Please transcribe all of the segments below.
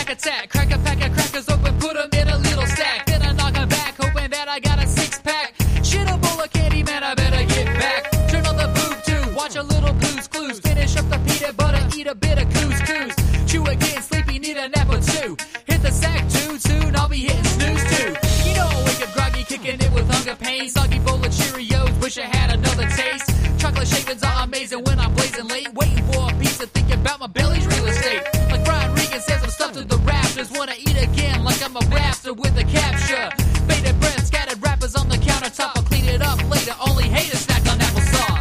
snack attack. Crack a pack of crackers open, put them in a little stack. Then I knock them back, hoping that I got a six-pack. Shit a bowl of candy, man, I better get back. Turn on the boob tube, watch a little Blue's Clues. Finish up the peanut butter, eat a bit of couscous. Chew again, sleepy, need a nap or two. Hit the sack too soon, I'll be hitting snooze too. You know I wake up groggy, kicking it with hunger pain. Soggy bowl of Cheerios, wish I had another taste. Chocolate shavings are amazing when I'm blazing late. Waiting for a pizza, thinking about my belly's real estate. Like Brian Regan says, I'm stuffed to the rafters. Wanna eat again like I'm a raptor with a capture. Bated breath, scattered wrappers on the countertop. I'll clean it up later, only haters snack on applesauce.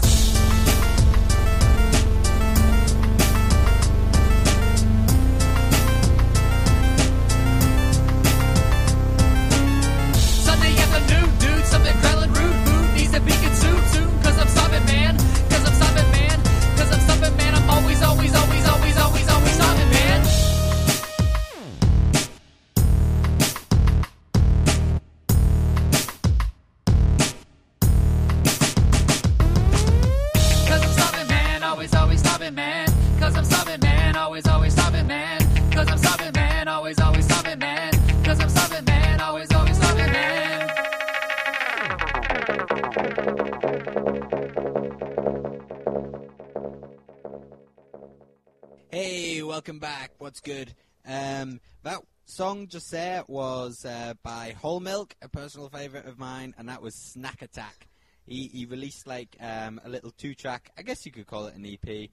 Sunday afternoon, dude, something growling rude. Food needs to be consumed soon, cause I'm starving, man. Cause I'm starving, man. Cause I'm starving, man. I'm always starving, man. Cause I'm starving, man. Always starving, man. Cause I'm starving, man. Always starving, man. Cause I'm starving, man. Always starving, man. Cause I'm starving, man. Always starving, man. Hey, welcome back. What's good? That song just there was by Whole Milk, a personal favourite of mine, and that was Snack Attack. He released like a little 2-track, I guess you could call it an EP.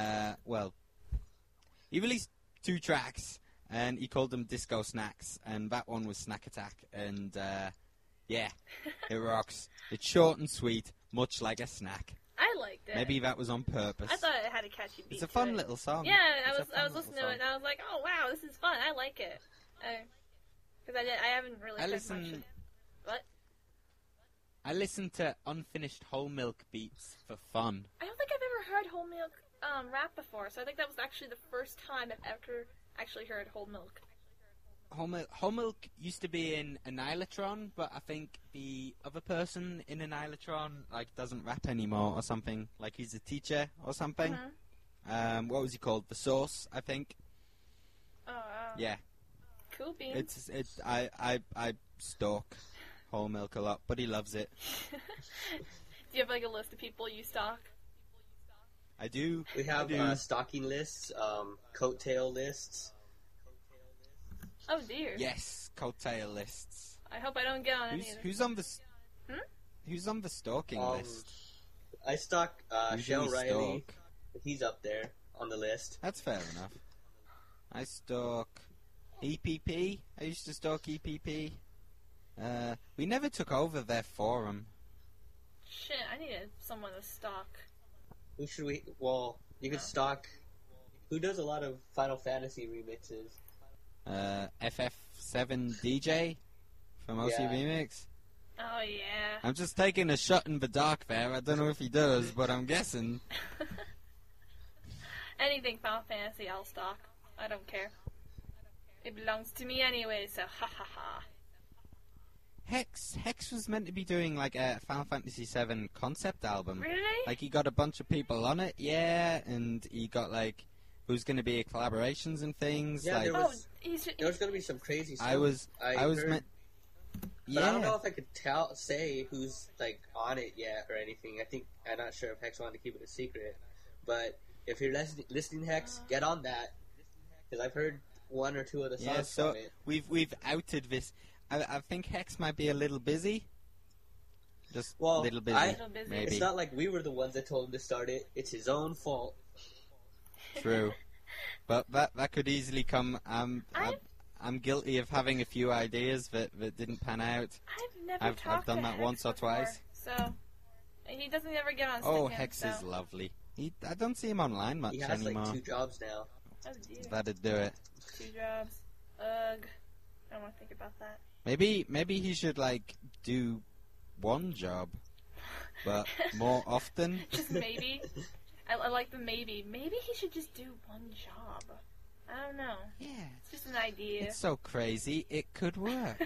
He released 2 tracks, and he called them Disco Snacks, and that one was Snack Attack, and yeah, it rocks. It's short and sweet, much like a snack. I liked it. Maybe that was on purpose. I thought it had a catchy beat. It's a fun little song. Yeah, I was listening to it and I was like, oh wow, this is fun. I like it. Because I haven't really heard much. What? I listen to unfinished Whole Milk beats for fun. I don't think I've ever heard Whole Milk rap before, so I think that was actually the first time I've ever actually heard Whole Milk. Whole Milk used to be in Annihilatron, but I think the other person in Annihilatron doesn't rap anymore or something. Like he's a teacher or something. Mm-hmm. What was he called? The Source, I think. Oh, wow. Yeah. Cool beans. I stalk Whole Milk a lot, but he loves it. Do you have like a list of people you stalk? I do. We have stalking lists, coattail lists. Oh dear. Yes, coattail lists. I hope I don't get on any of them. Who's on the? Who's on the stalking list? I stalk Shell Riley. Stalk? He's up there on the list. That's fair enough. I stalk EPP. I used to stalk EPP. We never took over their forum. Shit, I needed someone to stalk. Who should we? Well, you could stalk. Who does a lot of Final Fantasy remixes? FF7 DJ from OC Remix. Oh yeah. I'm just taking a shot in the dark there. I don't know if he does, but I'm guessing. Anything Final Fantasy, I'll stalk. I don't care. It belongs to me anyway, so ha ha ha. Hex was meant to be doing like a Final Fantasy VII concept album. Really? Like he got a bunch of people on it, yeah, and he got like who's going to be collaborations and things. Yeah, like, there was going to be some crazy stuff. I was heard, meant. But I don't know if I could say who's like on it yet or anything. I'm not sure if Hex wanted to keep it a secret. But if you're listening, Hex, get on that because I've heard 1 or 2 of the songs from it. We've outed this. I think Hex might be a little busy. Just a little busy, maybe. It's not like we were the ones that told him to start it. It's his own fault. True. But that could easily come. I'm guilty of having a few ideas that didn't pan out. I've done that once or twice. So he doesn't ever get on. Oh, Hex is lovely. I don't see him online much anymore. He has like 2 jobs now. Oh, dear. That'd do it. 2 jobs. Ugh. I don't want to think about that. Maybe he should like do 1 job, but more often. Just maybe. I like the maybe. Maybe he should just do 1 job. I don't know. Yeah. It's just an idea. It's so crazy, it could work.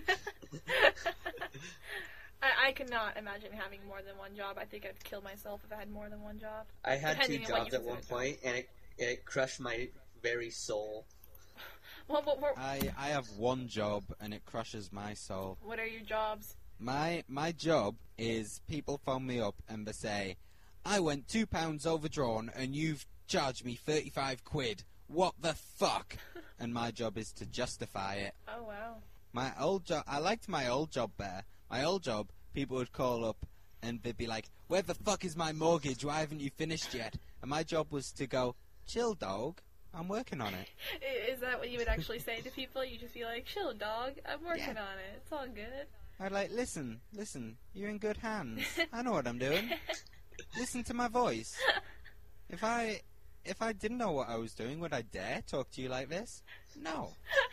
I could not imagine having more than 1 job. I think I'd kill myself if I had more than 1 job. I had 2 jobs at one point, and it crushed my very soul. I have one job, and it crushes my soul. What are your jobs? My job is people phone me up and they say, I went £2 overdrawn, and you've charged me 35 quid. What the fuck? And my job is to justify it. Oh, wow. My old job, I liked my old job better. My old job, people would call up and they'd be like, where the fuck is my mortgage? Why haven't you finished yet? And my job was to go, chill, dog. I'm working on it. Is that what you would actually say to people? You just be like, chill, dog. I'm working on it. It's all good. I'd like, listen, you're in good hands. I know what I'm doing. Listen to my voice. If I didn't know what I was doing, would I dare talk to you like this? No.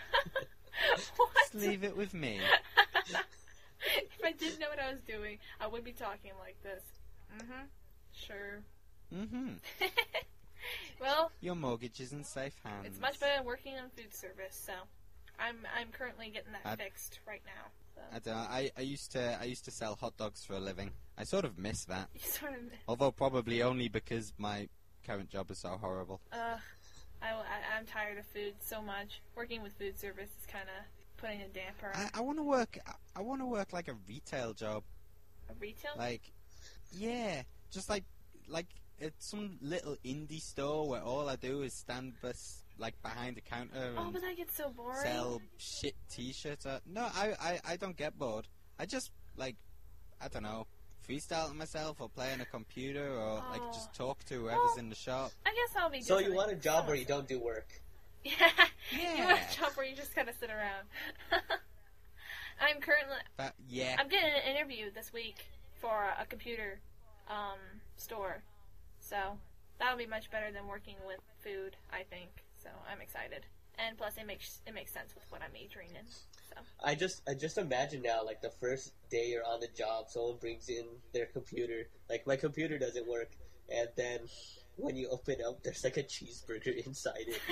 What? Just leave it with me. If I didn't know what I was doing, I would be talking like this. Mm-hmm. Sure. Mm-hmm. Well, your mortgage is in safe hands. It's much better than working on food service, so I'm currently getting that fixed right now. So. I don't know. I used to sell hot dogs for a living. I sort of miss that. You sort of miss. Although probably only because my current job is so horrible. I'm tired of food so much. Working with food service is kind of putting a damper on. I want to work. I want to work like a retail job. A retail? Like, yeah, just like it's some little indie store where all I do is stand behind the counter and but that gets so boring. Sell shit T-shirts. No, I don't get bored. I just I don't know, freestyle to myself or play on a computer or just talk to whoever's in the shop. I guess I'll be. So you want a job where you don't do work? Yeah. You want a job where you just kind of sit around. I'm currently. Yeah. I'm getting an interview this week for a computer store, so that'll be much better than working with food, I think. So I'm excited, and plus it makes sense with what I'm majoring in. So I just imagine now, like the first day you're on the job, someone brings in their computer. Like my computer doesn't work, and then when you open up, there's like a cheeseburger inside it.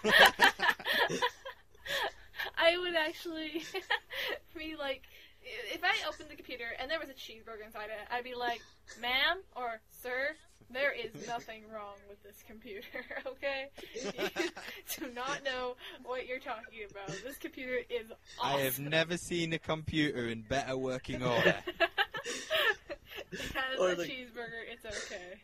I would actually be like, if I opened the computer and there was a cheeseburger inside it, I'd be like, ma'am or sir, there is nothing wrong with this computer, okay? You do not know what you're talking about. This computer is awesome. I have never seen a computer in better working order. It has a cheeseburger, it's okay.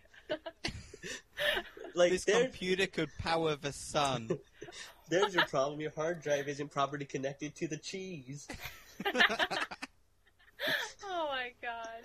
This computer could power the sun. There's your problem. Your hard drive isn't properly connected to the cheese. Oh my god.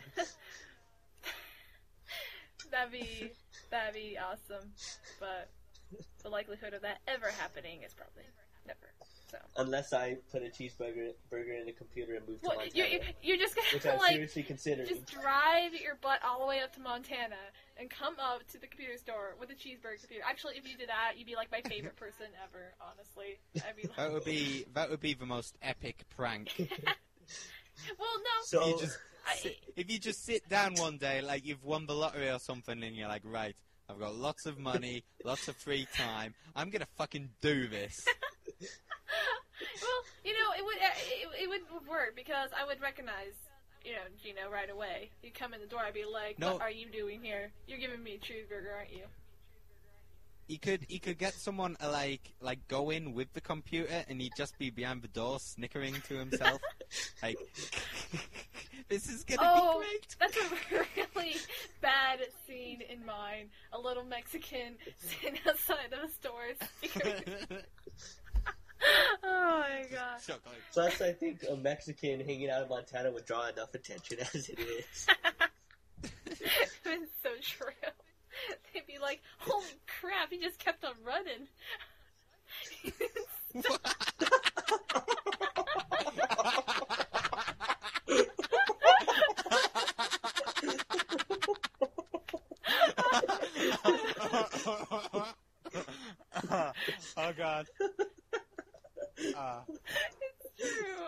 That'd be awesome. But the likelihood of that ever happening is probably never. So unless I put a cheeseburger in the computer and move to Montana. You're just gonna which I'm seriously considering. Just drive your butt all the way up to Montana and come up to the computer store with a cheeseburger computer. Actually, if you did that, you'd be like my favorite person ever. Honestly, I'd be like, that would be the most epic prank. Well, no. So if you just sit down one day, like you've won the lottery or something, and you're like, right, I've got lots of money, lots of free time. I'm gonna fucking do this. Well, it would work because I would recognize, Gino right away. You'd come in the door, I'd be like, no. What are you doing here? You're giving me a cheeseburger, aren't you? He could get someone to like go in with the computer and he'd just be behind the door snickering to himself. Like, this is gonna be great. That's a really bad scene in mind. A little Mexican sitting outside of a store snickering. Oh my god. Plus, I think a Mexican hanging out in Montana would draw enough attention as it is. It's so true. They'd be like, holy crap, he just kept on running. Oh god. It's true.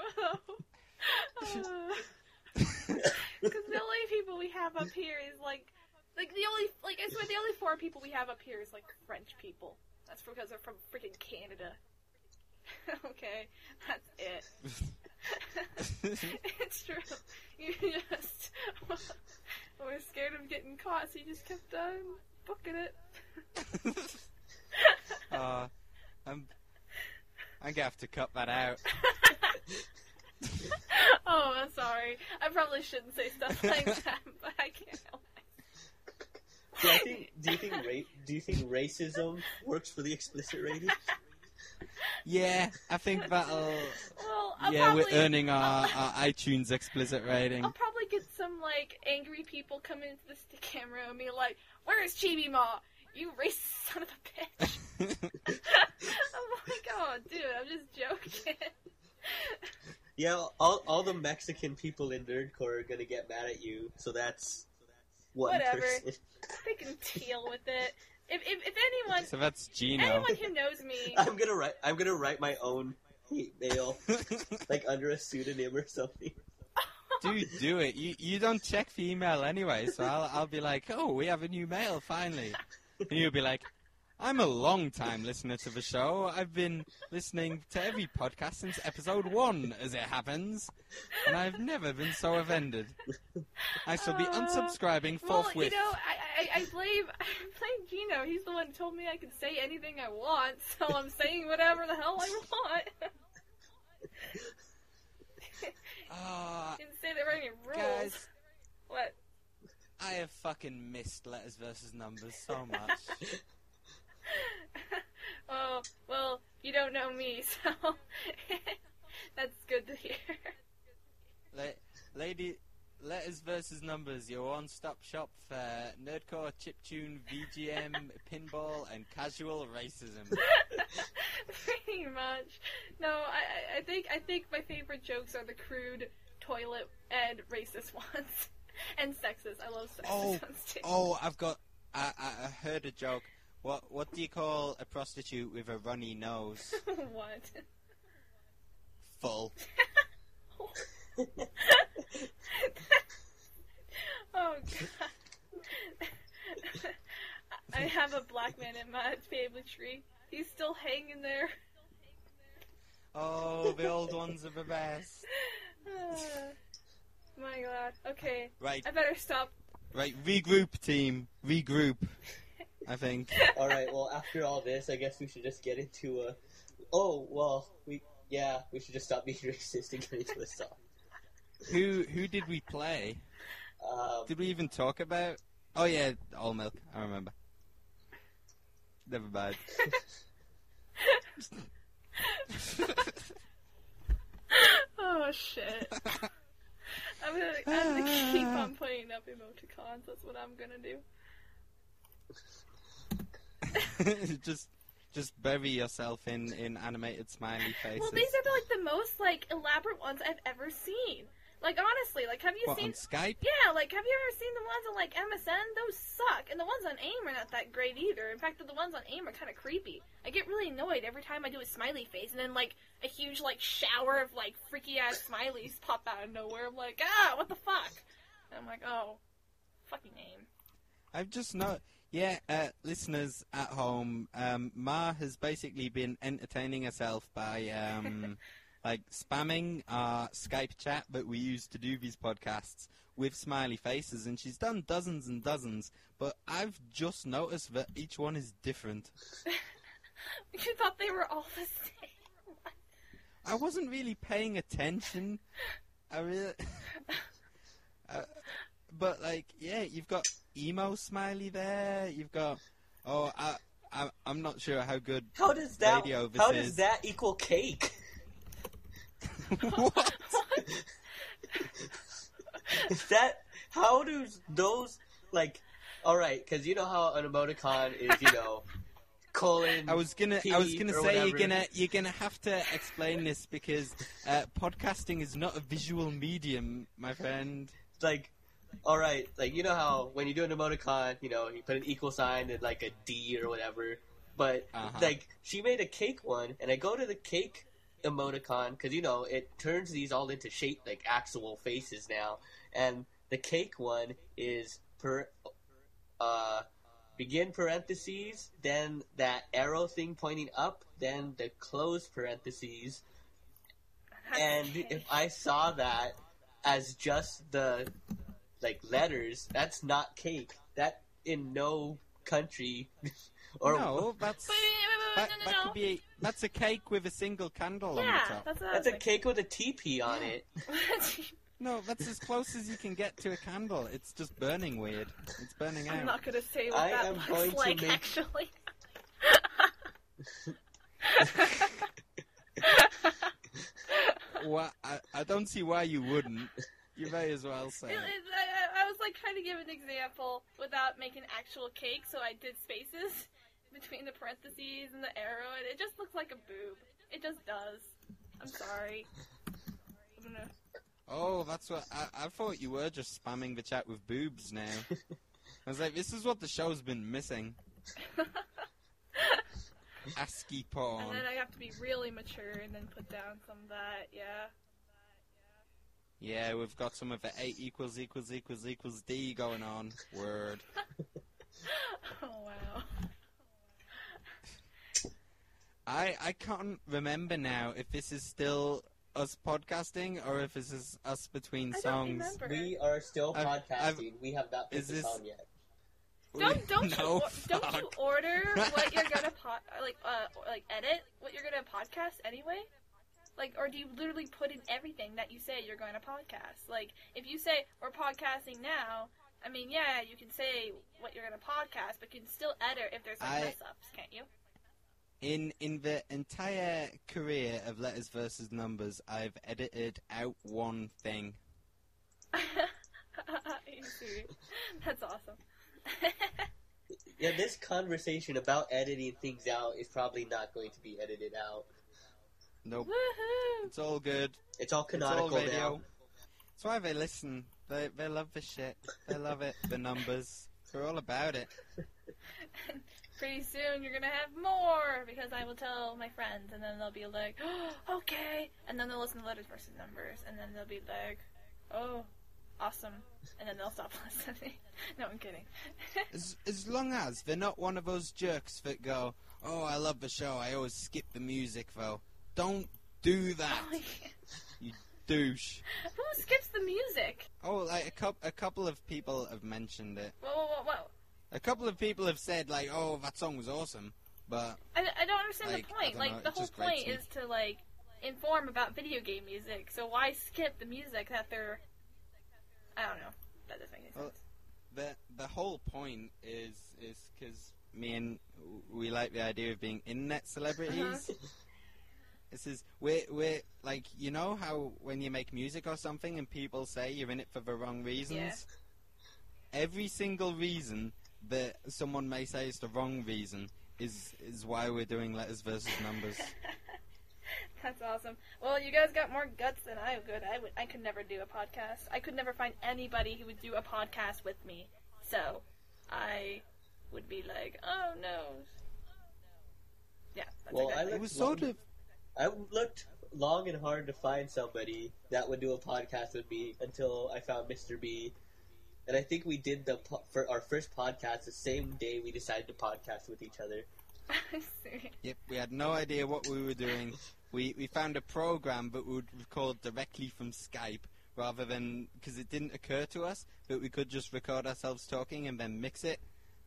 Because the only people we have up here is I swear the only 4 people we have up here is like French people. That's because they're from freaking Canada. Okay, that's it. It's true. You just were scared of getting caught, so you just kept on booking it. I'm gonna have to cut that out. Oh, I'm sorry. I probably shouldn't say stuff like that, but I can't help it. Do you think racism works for the explicit rating? Yeah, I think that'll. Well, We're earning our iTunes explicit rating. I'll probably get some, like, angry people come into the stick camera and be like, "Where's Chibi Ma? You racist son of a bitch." I'm like, oh, dude, I'm just joking. Yeah, all the Mexican people in Nerdcore are gonna get mad at you, so that's one Whatever. person. They can deal with it. If anyone, So that's Gino. anyone who knows me, I'm gonna write my own hate mail, like under a pseudonym or something. Dude, do it. You don't check for email anyway, so I'll be like, oh, we have a new mail finally, and you'll be like, I'm a long-time listener to the show. I've been listening to every podcast since episode 1, as it happens, and I've never been so offended. I shall be unsubscribing forthwith. Well, you know, I blame Gino. He's the one who told me I could say anything I want, so I'm saying whatever the hell I want. Didn't say there were any rules. Guys, What? I have fucking missed Letters versus Numbers so much. Oh, well, you don't know me, so that's good to hear. Lady, Letters versus Numbers, your one-stop shop for nerdcore, chiptune, VGM, pinball, and casual racism. Pretty much. No, I think my favorite jokes are the crude, toilet, and racist ones. And sexist. I love sexist ones too. Oh, I heard a joke. What do you call a prostitute with a runny nose? What? Full. Oh, God. I have a black man in my family tree. He's still hanging there. Oh, the old ones are the best. My God. Okay. Right. I better stop. Right, regroup, team. Regroup, I think. Alright, well, after all this, I guess we should just get into we should just stop being racist and get into a song. Who did we play? Did we even talk about? Oh yeah, All Milk. I remember. Never mind. Oh shit. I'm gonna keep on putting up emoticons. That's what I'm gonna do. just bury yourself in animated smiley faces. Well, these are the most elaborate ones I've ever seen. Like, honestly, have you What, seen... on Skype? Yeah, have you ever seen the ones on, MSN? Those suck. And the ones on AIM are not that great either. In fact, the ones on AIM are kind of creepy. I get really annoyed every time I do a smiley face, and then, a huge, shower of, freaky-ass smileys pop out of nowhere. I'm like, what the fuck? And I'm like, oh, fucking AIM. I've just not... Yeah, listeners at home, Ma has basically been entertaining herself by... spamming our Skype chat that we use to do these podcasts with smiley faces, and she's done dozens and dozens, but I've just noticed that each one is different. You thought they were all the same. I wasn't really paying attention. But, you've got emo smiley there, you've got... I'm not sure how good radio this is. How does that equal cake? What? Is that, how do those, alright, because you know how an emoticon is, colon, I was gonna P say whatever. you're gonna have to explain this because podcasting is not a visual medium, my friend. Alright, you know how when you do an emoticon, you put an equal sign and a D or whatever, but, she made a cake one, and I go to the cake emoticon, because it turns these all into shape actual faces now, and the cake one is begin parentheses, then that arrow thing pointing up, then the close parentheses, and if I saw that as just the letters, that's not cake. That in no country or No, that's... That could be. That's a cake with a single candle on the Yeah, top. that's what I That's was a cake with a teepee on it. thinking. No, that's as close as you can get to a candle. It's just burning weird. It's burning out. I'm not gonna say what I that am looks going to like, make- actually. Well, I don't see why you wouldn't. You may as well say. I was like trying to give an example without making actual cake, so I did spaces between the parentheses and the arrow, and it just looks like a boob. It just does. I'm sorry. I don't know. Oh, that's what I thought you were just spamming the chat with boobs now. I was like, this is what the show's been missing. ASCII porn. And then I have to be really mature and then put down some of that, yeah. Yeah, we've got some of the A == D going on. Word. Oh, wow. I can't remember now if this is still us podcasting or if this is us between I don't songs. remember. We are still I've- podcasting. We have not put is this this- on yet. Don't No, don't you fuck. order what you're gonna like edit what you're gonna podcast anyway? Like, or do you literally put in everything that you say you're going to podcast? Like, if you say we're podcasting now, I mean, yeah, you can say what you're gonna podcast, but you can still edit if there's like mess ups, can't you? In the entire career of Letters versus Numbers, I've edited out one thing. Are you serious? That's awesome. Yeah, this conversation about editing things out is probably not going to be edited out. Nope. Woohoo! It's all good. It's all It's all canonical radio. now. That's why they listen. They love the shit. They love it. The numbers. We're all about it. Pretty soon you're gonna have more because I will tell my friends, and then they'll be like, oh, okay, and then they'll listen to Letters versus Numbers, and then they'll be like, oh, awesome, and then they'll stop listening. No, I'm kidding. As long as they're not one of those jerks that go, oh, I love the show, I always skip the music, though. Don't do that, Oh, yeah. you douche. Who skips the music? Oh, like a couple of people have mentioned it. Whoa. A couple of people have said, like, oh, that song was awesome, but I don't understand Like, the I point. don't Like, know, the it whole just grates point me. is to, like, inform about video game music, so why skip the music that they're... I don't know. That doesn't make any sense. the whole point is because me and we like the idea of being internet celebrities. This is we're like, you know how when you make music or something and people say you're in it for the wrong reasons. Yeah. Every single reason that someone may say is the wrong reason is why we're doing Letters versus Numbers. That's awesome. Well, you guys got more guts than I could. I could never do a podcast. I could never find anybody who would do a podcast with me. So, I would be like, oh no. Yeah, that's Well, exactly. It was sort of I looked long and hard to find somebody that would do a podcast with me until I found Mr. B. And I think we did for our first podcast the same day we decided to podcast with each other. I'm serious. Yep, we had no idea what we were doing. We found a program that would record directly from Skype rather than, because it didn't occur to us that we could just record ourselves talking and then mix it.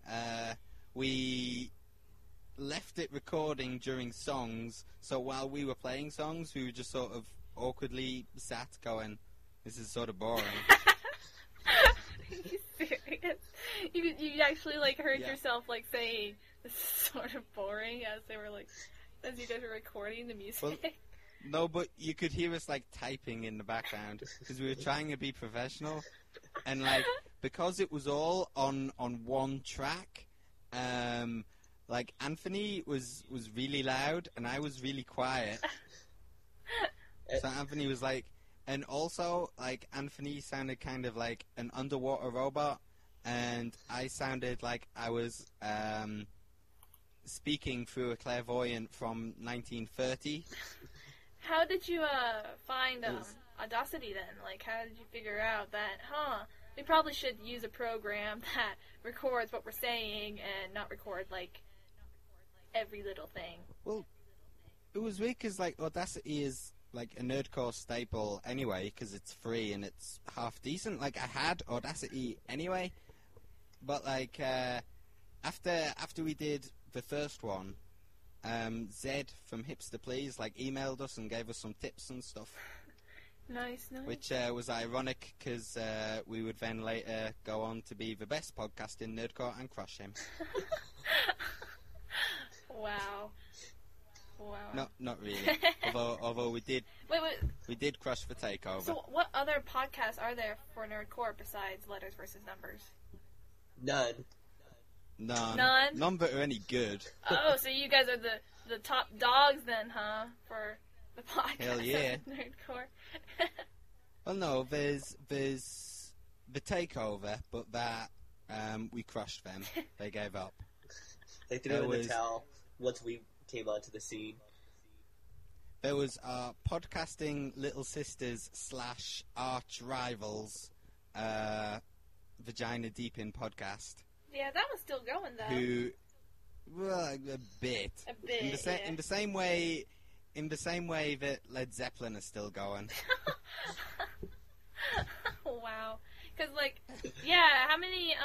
We left it recording during songs, so while we were playing songs, we were just sort of awkwardly sat going, this is sort of boring. Are you serious? You actually like heard Yeah. yourself like saying this is sort of boring as they were like as you guys were recording the music. Well, No, but you could hear us like typing in the background because we were trying to be professional, and like because it was all on one track, like Anthony was really loud and I was really quiet. So Anthony was like, and also like Anthony sounded kind of like an underwater robot, and I sounded like I was speaking through a clairvoyant from 1930. How did you find It was- Audacity then? Like, how did you figure out that? We probably should use a program that records what we're saying and not record like every little thing. Well, it was weird because like Audacity is like a nerdcore staple anyway because it's free and it's half decent. Like I had Audacity anyway, but like after we did the first one, Zed from Hipster Please emailed us and gave us some tips and stuff. Nice. Which was ironic because we would then later go on to be the best podcast in Nerdcore and crush him. Wow. Not really. although we did. Wait. We did crush the takeover. So what other podcasts are there for Nerdcore besides Letters versus Numbers? None. None that are any good. Oh, so you guys are the top dogs then, huh? For the podcast Hell yeah. of Nerdcore. Well, no, there's the takeover, but that we crushed them. They gave up. They threw in the towel once we came onto the scene. There was our podcasting little sisters / arch rivals, Vagina Deep in podcast. Yeah, that was still going though. Who, well, a bit. In the same way that Led Zeppelin is still going. Wow. Because how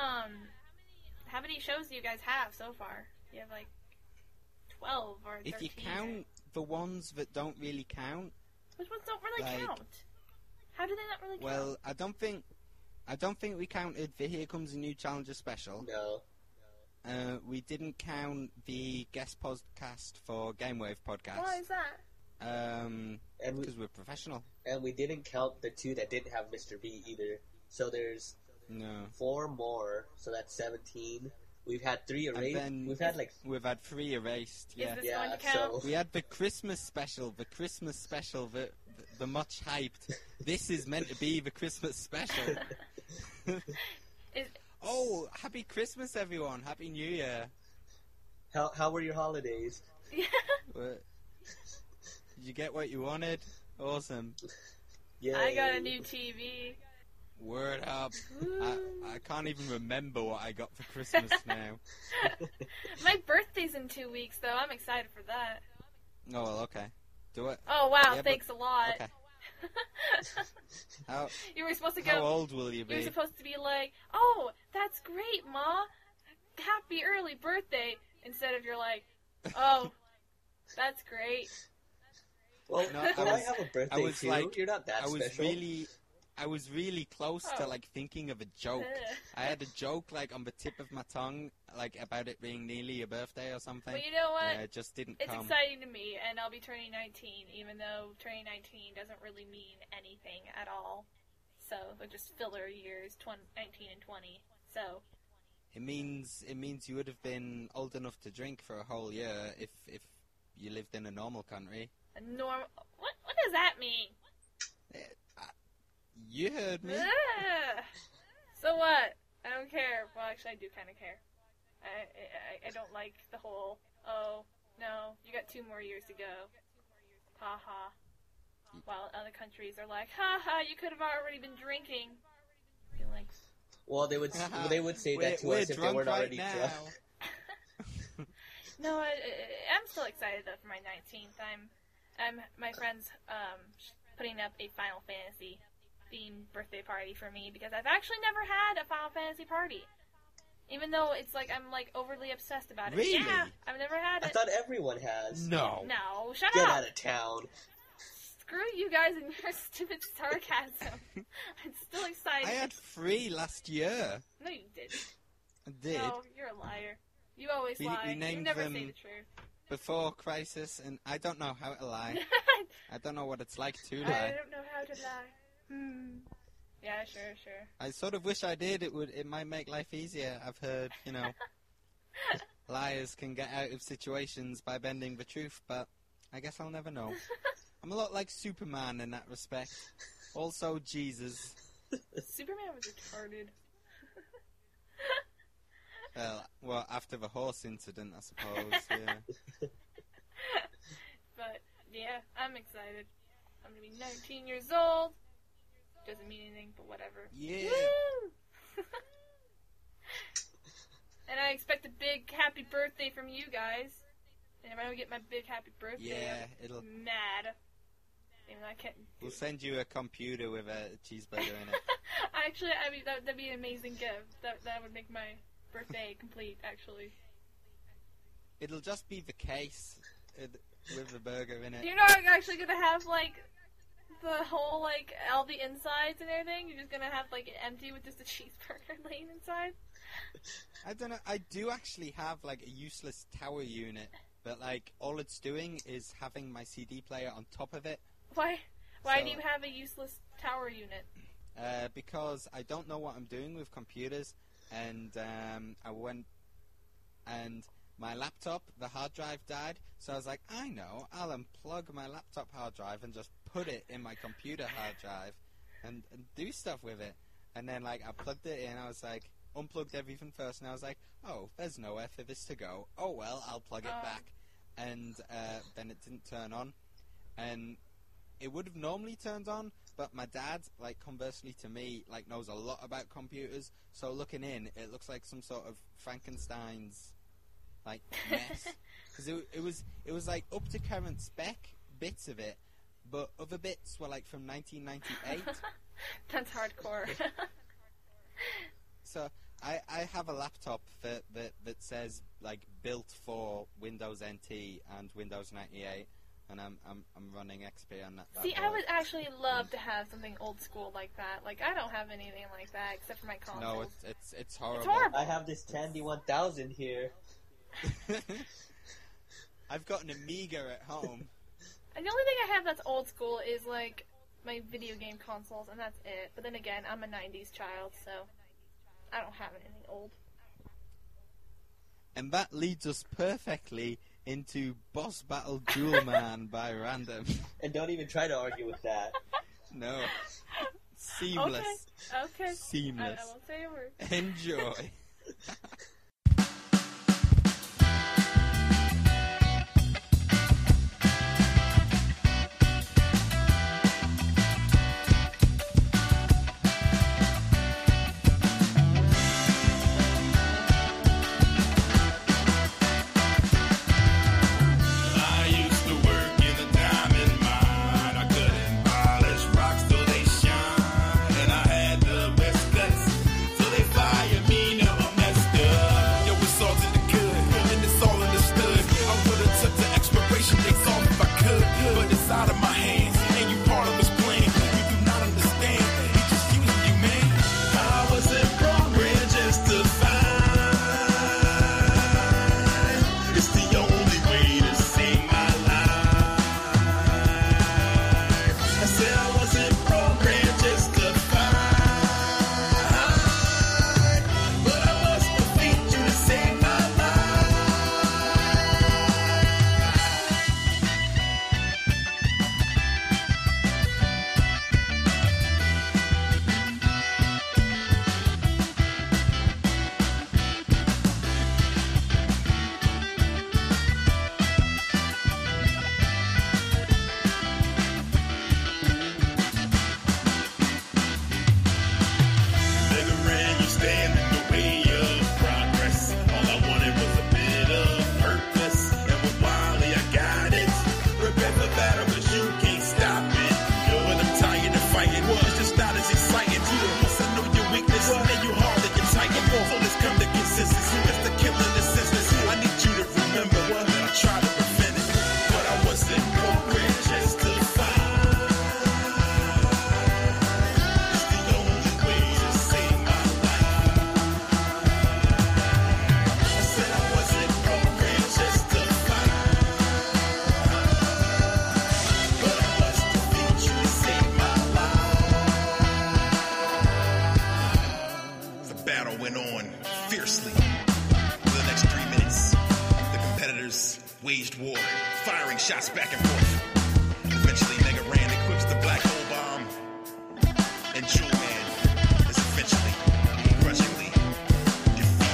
many shows do you guys have so far? You have 12 or 13. If you count the ones that don't really count. Which ones don't really count? How do they not really count? Well, I don't think we counted the Here Comes a New Challenger special. No. We didn't count the guest podcast for Gamewave podcast. Why is that? Because we're professional. And we didn't count the 2 that didn't have Mr. B either. So there's 4 more, so that's 17. We've had 3 erased. We've had 3 erased. Yeah. Is this going to count? So we had the Christmas special, the much hyped. This is meant to be the Christmas special. Oh, happy Christmas, everyone! Happy New Year. How were your holidays? Did you get what you wanted? Awesome. Yay. I got a new TV. Word up. I can't even remember what I got for Christmas now. My birthday's in 2 weeks, though. I'm excited for that. Oh, well, okay. Do it. Oh, wow. Yeah, thanks a lot. Okay. You were supposed to go... How old will you be? You were supposed to be like, oh, that's great, Ma. Happy early birthday. Instead of you're like, oh, that's great. Well, No, I have a birthday too. You're not that special. I was really close to thinking of a joke. I had a joke on the tip of my tongue, about it being nearly your birthday or something. But you know what? It just didn't it's come. It's exciting to me, and I'll be turning 19, even though turning 19 doesn't really mean anything at all. So they're just filler years, 19 and 20. So it means you would have been old enough to drink for a whole year if you lived in a normal country. A normal? What does that mean? You heard me. So what? I don't care. Well, actually, I do kind of care. I don't like the whole, oh, no, you got 2 more years to go. Ha ha. While other countries are like, ha ha, you could have already been drinking. I feel like... Well, they would say that to us if they weren't already drunk. No, I'm still excited though for my 19th. My friend's putting up a Final Fantasy themed birthday party for me because I've actually never had a Final Fantasy party. Even though it's I'm overly obsessed about it. Really? Yeah, I've never had it. I thought everyone has. No. No, shut Get up. out of town. Screw you guys and your stupid sarcasm. I'm still excited. I had 3 last year. No, you didn't. I did. No, you're a liar. You always We lie. named You never them say the truth. Before Crisis, and I don't know how to lie. I don't know what it's like to I lie. don't know how to lie. Yeah, sure. I sort of wish I did. It might make life easier. I've heard, liars can get out of situations by bending the truth, but I guess I'll never know. I'm a lot like Superman in that respect. Also, Jesus. Superman was retarded. Well, after the horse incident, I suppose, yeah. But, yeah, I'm excited. I'm gonna be 19 years old. Doesn't mean anything, but whatever. Yeah. Woo! And I expect a big happy birthday from you guys. And if I don't get my big happy birthday, I'm mad. Even though I can't. We'll send you a computer with a cheeseburger in it. Actually, I mean that'd be an amazing gift. That would make my birthday complete. Actually. It'll just be the case with the burger in it. You're not actually gonna have like the whole like all the insides and everything. You're just gonna have like it empty with just a cheeseburger laying inside. I don't know. I do actually have like a useless tower unit, but like all it's doing is having my CD player on top of it. Why do you have a useless tower unit? Because I don't know what I'm doing with computers, and I went and my laptop, the hard drive died, so I was like, I know, I'll unplug my laptop hard drive and just put it in my computer hard drive and do stuff with it. And then like I plugged it in, I was like, unplugged everything first, and I was like, oh, there's nowhere for this to go. Oh well, I'll plug it back. And then it didn't turn on, and it would have normally turned on, but my dad, like conversely to me, like knows a lot about computers, so looking in, it looks like some sort of Frankenstein's like mess. Because it was like up to current spec bits of it, but other bits were like from 1998. That's hardcore. So I have a laptop that says like built for Windows NT and Windows 98, and I'm running XP on that. See, I would actually love to have something old school like that. Like I don't have anything like that except for my consoles. No, it's horrible. It's horrible. I have this Tandy 1000 here. I've got an Amiga at home. And the only thing I have that's old school is like my video game consoles, and that's it. But then again, I'm a 90s child, so I don't have anything old. And that leads us perfectly into Boss Battle Duel Man by Random. And don't even try to argue with that. No. Seamless. Okay. Seamless. I won't say a word. Enjoy. Shots back and forth. Eventually, Mega Ran equips the black hole bomb, and Jewel Man is eventually, grudgingly defeated.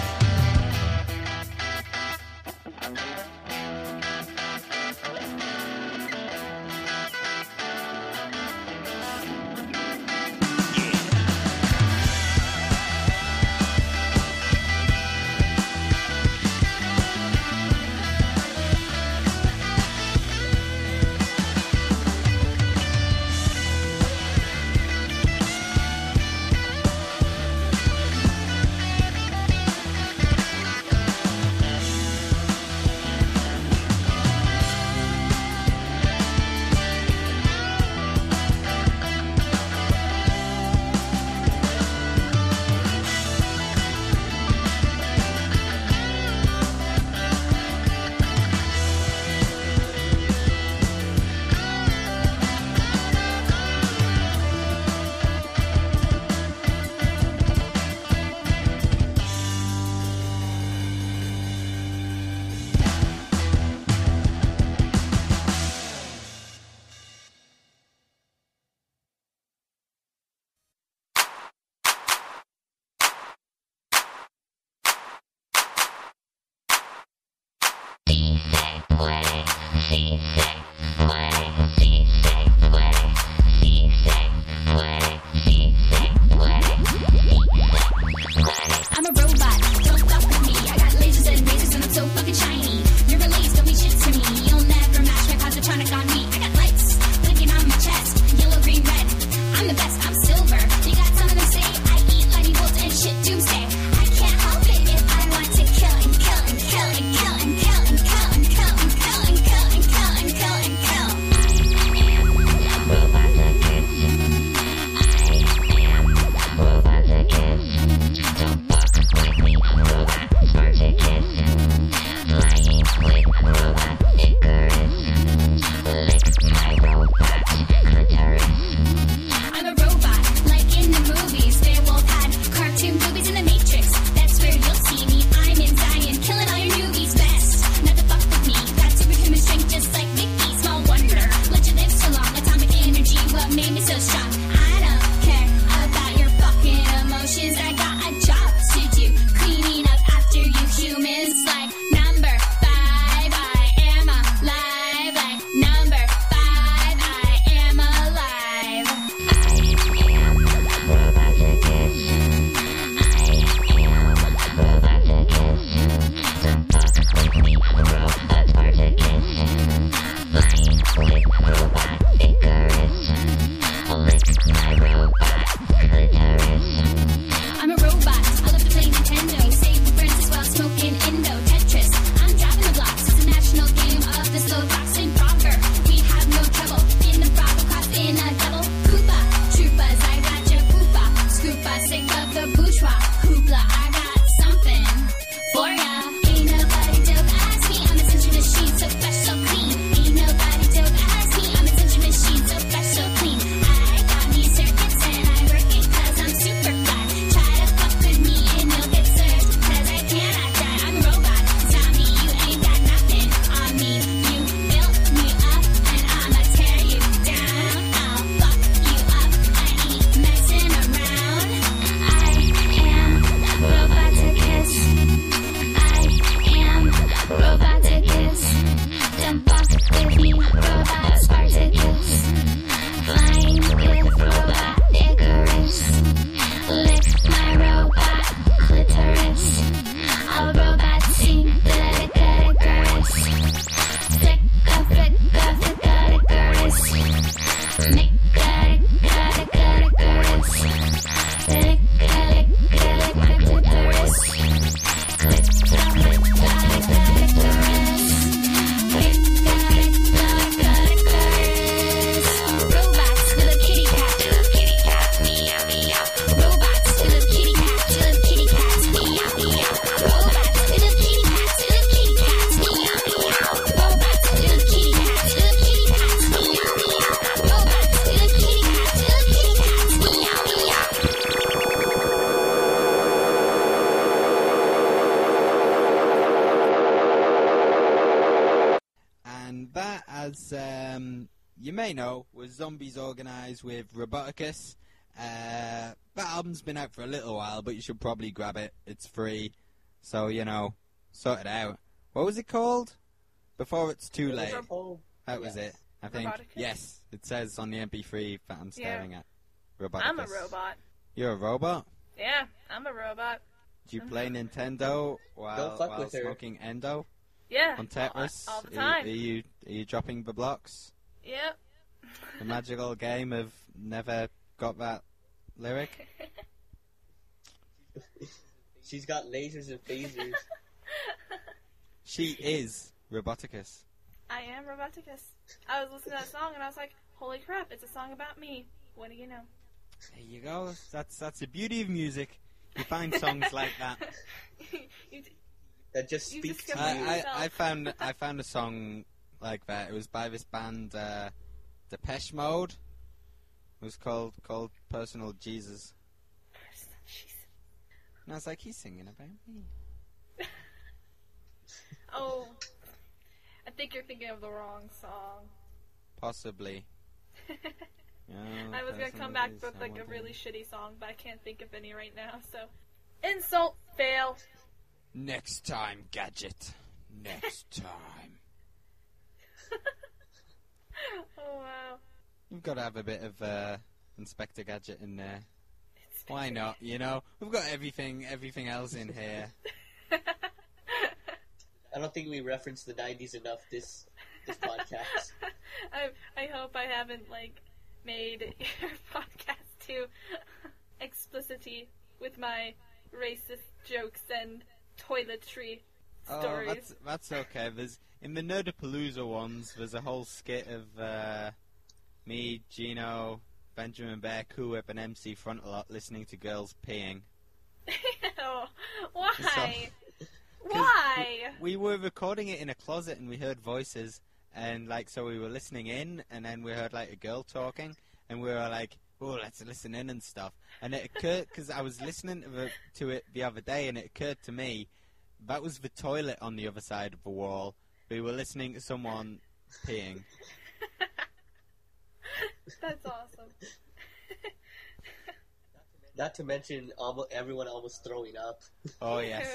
I'm a robot, don't fuck with me. I got lasers and razors and I'm so fucking shiny. Your release don't mean shit to me. You'll never match my positronic on me. I got lights blinking on my chest, yellow, green, red. I'm the best, I'm silver. You got some of them say I eat lightning bolts and shit doomsday. I can't help it if I want to kill and kill and kill and kill and kill and kill and kill and kill and kill and kill and kill and kill. I'm a robot, like in the movies. Beowulf had cartoon movies in the Matrix. That's where you'll see me. I'm in Zion, killing all your newbies best. Not to fuck with me, got superhuman strength just like Mickey. Small wonder, let you live so long. Atomic energy, what made me so strong? I don't care about your fucking emotions. I got a job to do, cleaning up after you humans. Like number 5, I am alive. Like number 5, I am alive. I'm a robot. I love to play Nintendo. Save the princess while smoking Indo Tetris. I'm driving the blocks. It's a national game of the slow fox and Frogger. We have no trouble in the Bravo class in a double. Koopa, Troopas, I got your poopa. Scoopa, sick of the bourgeois. Hoopla, I got something for ya. Ain't nobody dope as me. I'm a century machine, so fresh, so clean. Ain't nobody dope as me. I'm a century machine, so fresh, so clean. I got me circuits and I work it 'cause I'm super fly. Try to fuck with me and you'll get served 'cause I cannot die. I'm a robot. Tell me you ain't got nothing on me. You built me up and I'ma tear you down. I'll fuck you up. I ain't messing around. I am Roboticus. I am Roboticus. Don't fuck with me, Robot Spartacus. Flying with Robot Icarus. Lick my robot clitoris. All robots sing the Icarus. Sick of Icarus. Make Icarus. Lick my clitoris. Robots with a kitty cat. Meow meow. Robots with a kitty cat. Kitty cat. Meow meow. Robots with a kitty cat. Kitty cat. Meow meow. Robots with a kitty cat. Kitty cat. Meow meow. Robots with a kitty cat. Kitty cat. Meow meow. And that, as you may know, was Zombies Organised with Roboticus. That album's been out for a little while, but you should probably grab it. It's free, so, you know, sort it out. What was it called? Before It's Too Late. That was it, I think. Roboticus? Yes, it says on the MP3 that I'm staring at. Roboticus. I'm a robot. You're a robot? Yeah, I'm a robot. Do you play Nintendo Don't fuck while with her. smoking Endo Yeah. on Tetris? All the time. Are you dropping the blocks? Yep. The magical game of never got that lyric? She's got lasers and phasers. She is Roboticus. I am Roboticus. I was listening to that song and I was like, holy crap, it's a song about me. What do you know? There you go. That's the beauty of music. You find songs like that. You That just You speaks to discovered you. yourself. I found a song like that. It was by this band, Depeche Mode. It was called Personal Jesus. And I was like, he's singing about me. Oh, I think you're thinking of the wrong song. Possibly. I was gonna come back with like a really shitty song, but I can't think of any right now. So, insult, fail. Next time, Gadget. Next time. Oh wow. You've got to have a bit of Inspector Gadget in there. Why not? You know, we've got everything else in here. I don't think we referenced the 90s enough this podcast. I hope I haven't made your podcast too explicity with my racist jokes and toiletry stories. Oh, that's okay. In the Nerdapalooza ones, there's a whole skit of me, Gino, Benjamin Bear, Cool Whip, and MC Frontalot listening to girls peeing. Why? Why? We were recording it in a closet and we heard voices, and so we were listening in, and then we heard a girl talking, and we were like, oh, let's listen in and stuff. And it occurred, because I was listening to it the other day, and it occurred to me, that was the toilet on the other side of the wall. We were listening to someone peeing. That's awesome. Not to mention everyone almost throwing up. Oh, yes.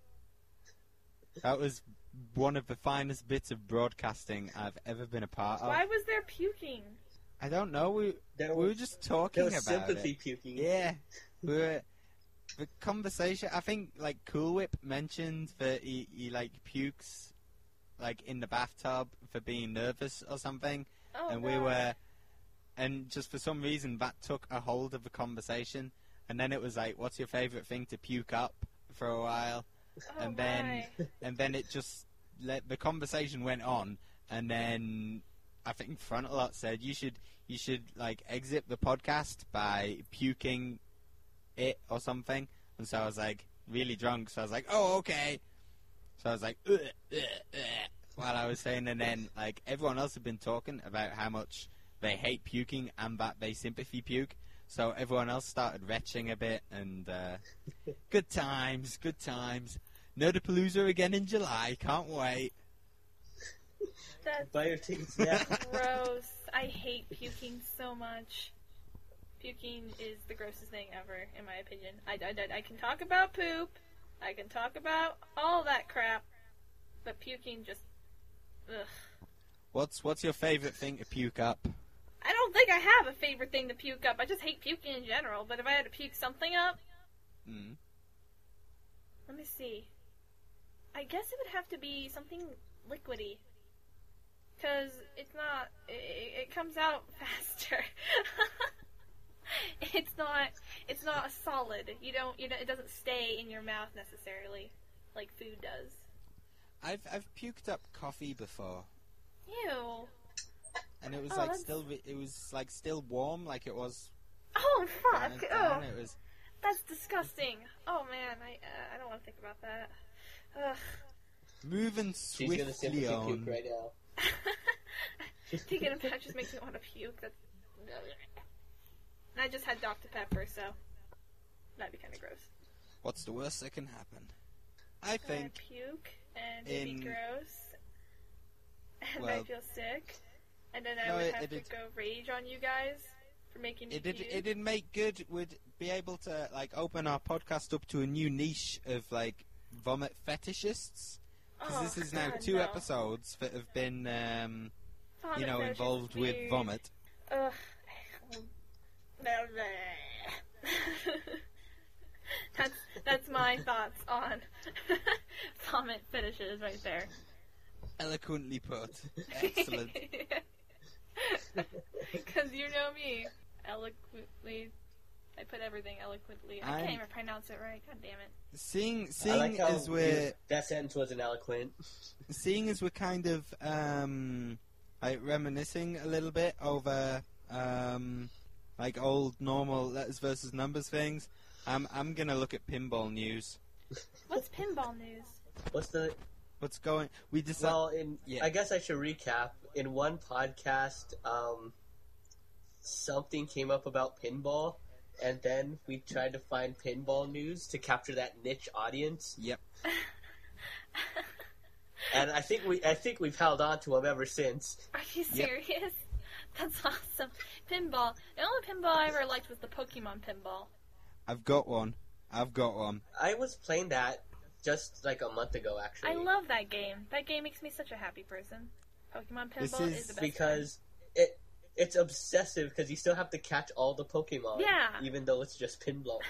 That was one of the finest bits of broadcasting I've ever been a part of. Why was there puking? I don't know. We were just talking there was about sympathy it. puking. Yeah. The conversation, I think, Cool Whip mentioned that he pukes, in the bathtub for being nervous or something. Oh, and no. we were... And just for some reason, that took a hold of the conversation. And then it was what's your favourite thing to puke up for a while? Oh, And then my. it just... the conversation went on. And then I think Frontalot said, you should exit the podcast by puking it or something. And so I was really drunk. So I was oh, okay. So I was while I was saying, and then everyone else had been talking about how much they hate puking and that they sympathy puke. So everyone else started retching a bit, and good times. Nerdapalooza again in July. Can't wait. That's Buy your tickets now. gross. I hate puking so much. Puking is the grossest thing ever, in my opinion. I can talk about poop. I can talk about all that crap. But puking just... Ugh. What's your favorite thing to puke up? I don't think I have a favorite thing to puke up. I just hate puking in general. But if I had to puke something up... Let me see. I guess it would have to be something liquidy. Because it's not... It comes out faster. It's not a solid. It doesn't stay in your mouth necessarily, like food does. I've puked up coffee before, Ew. and it was that's- still warm, like it was. Oh fuck! and Oh, it was. that's disgusting. Oh man, I don't want to think about that. Ugh. Moving She's gonna swiftly sympathy on. puke right now. Thinking about it just makes me want to puke. That's. And I just had Dr. Pepper, so that'd be kind of gross. What's the worst that can happen? I think Puke, and it'd be in- gross, and well- I'd feel sick, and then I No, would it- have it to did- go rage on you guys for making me it did. puke. It did make good. Would be able to open our podcast up to a new niche of vomit fetishists. Because Oh, this is now God, 2 no. episodes that have been Vomit fetish is involved with weird. vomit. Ugh. That's my thoughts on vomit fetishes right there. Eloquently put. Excellent. Because you know me. Eloquently. I put everything eloquently. I can't even pronounce it right. God damn it. Seeing I like how as we're that sentence wasn't eloquent. seeing as we're kind of reminiscing a little bit over old normal letters versus numbers things, I'm gonna look at pinball news. What's pinball news? What's going? We decided. Well, Yeah. I guess I should recap. In one podcast, something came up about pinball, and then we tried to find pinball news to capture that niche audience. Yep. And I think we've held on to them ever since. Are you serious? That's awesome. Pinball. The only pinball I ever liked was the Pokemon pinball. I've got one. I was playing that just like a month ago, actually. I love that game. That game makes me such a happy person. Pokemon This Pinball is is the best. because it's obsessive because you still have to catch all the Pokemon. Yeah. Even though it's just pinball.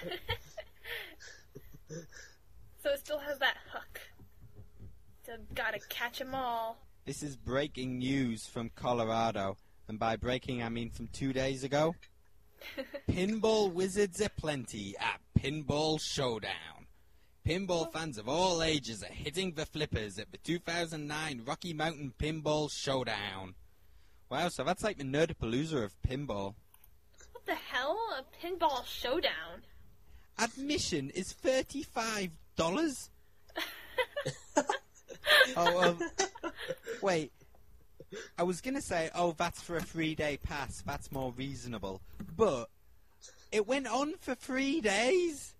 So it still has that hook. So gotta catch 'em all. This is breaking news from Colorado, and by breaking I mean from 2 days ago. Pinball wizards aplenty at Pinball Showdown. Pinball fans of all ages are hitting the flippers at the 2009 Rocky Mountain Pinball Showdown. Wow, so that's like the Nerdapalooza of pinball. What the hell? A pinball showdown? Admission is $35. Oh, wait. I was gonna say, oh, that's for a 3-day pass. That's more reasonable. But it went on for 3 days.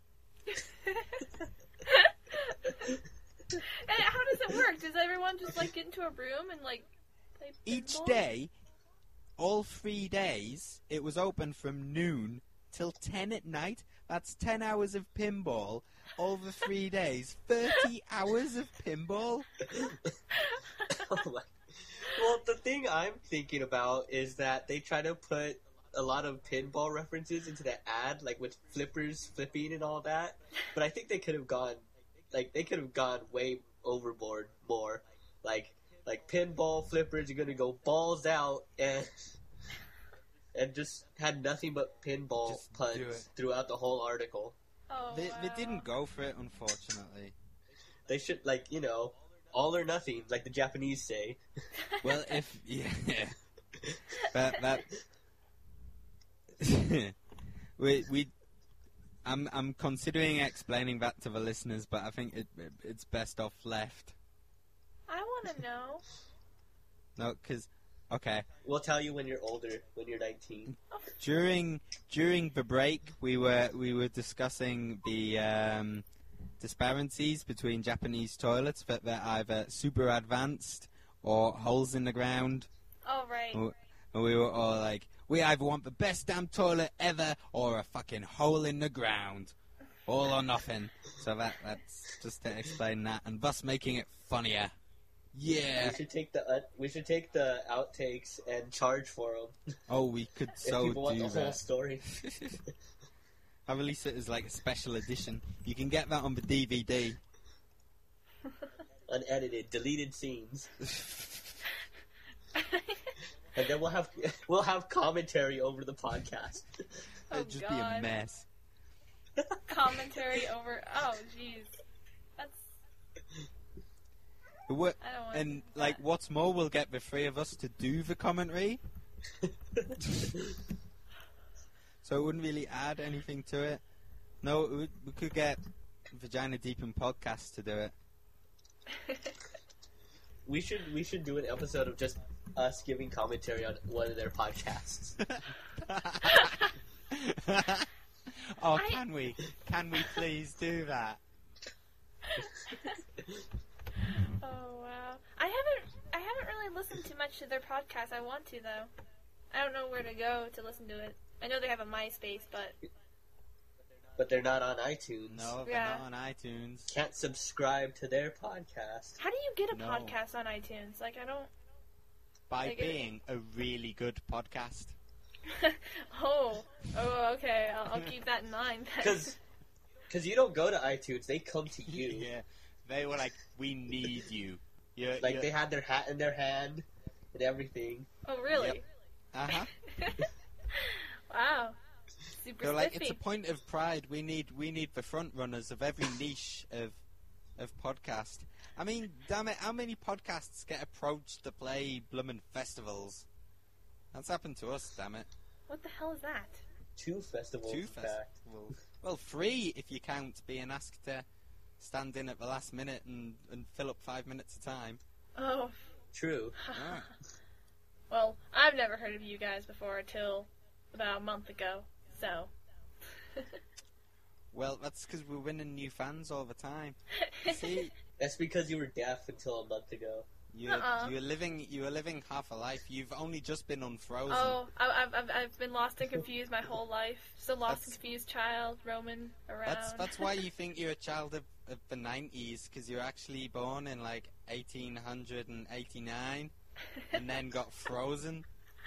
And how does it work? Does everyone just like get into a room and like play pinball? Each day, all 3 days, it was open from noon till 10 at night. That's 10 hours of pinball over 3 days. 30 hours of pinball? Oh my. Well, the thing I'm thinking about is that they try to put a lot of pinball references into the ad, like with flippers flipping and all that. But I think they could have gone way overboard more. Like pinball flippers are gonna go balls out and just had nothing but pinball Just do puns it. throughout the whole article. Oh, They wow. didn't go for it, unfortunately. They should, like, all or nothing, like the Japanese say. Well, that I'm considering explaining that to the listeners, but I think it's best off left. I want to know. No, because okay, We'll tell you when you're older, when you're 19. during the break we were discussing the disparities between Japanese toilets that they're either super advanced or holes in the ground. Oh, right. And we were all like, we either want the best damn toilet ever or a fucking hole in the ground. All or nothing. So that's just to explain that, and thus making it funnier. Yeah. We should take the outtakes and charge for them. Oh, we could If so people want do the whole that. story. I release it as like a special edition. You can get that on the DVD. Unedited, deleted scenes. And then we'll have commentary over the podcast. Oh, It'd just be a God. mess. Commentary over. Oh, jeez. That's. What, I don't want and that. like, what's more, we'll get the three of us to do the commentary. So it wouldn't really add anything to it. No, we could get Vagina Deepin Podcast to do it. We should do an episode of just us giving commentary on one of their podcasts. Oh, can we? Can we please do that? Oh, wow. I haven't really listened too much to their podcast. I want to, though. I don't know where to go to listen to it. I know they have a MySpace, but But they're not on iTunes. No, they're Yeah. not on iTunes. Can't subscribe to their podcast. how do you get a No. podcast on iTunes? Like, I don't. By They get it. being a really good podcast. Oh, okay. I'll keep that in mind. then. Because you don't go to iTunes, they come to you. Yeah. They were like, we need you. Like they had their hat in their hand and everything. Oh, really? Yep. Uh-huh. Wow. Super They're like, spiffy. it's a point of pride. We need the front runners of every niche of podcast. I mean, damn it, how many podcasts get approached to play bloomin' festivals? That's happened to us, damn it. What the hell is that? 2 festivals, Two in fact. festivals. Well, 3 if you count being asked to stand in at the last minute and fill up 5 minutes a time. Oh. True. Ah. Well, I've never heard of you guys before until about a month ago, so. Well, that's because we're winning new fans all the time. See, That's because you were deaf until a month ago. You Uh-uh. you were living half a life. You've only just been unfrozen. Oh, I've been lost and confused my whole life. Still lost and That's- confused child, roaming around. That's why you think you're a child of the 90s, because you're actually born in like 1889 and then got frozen.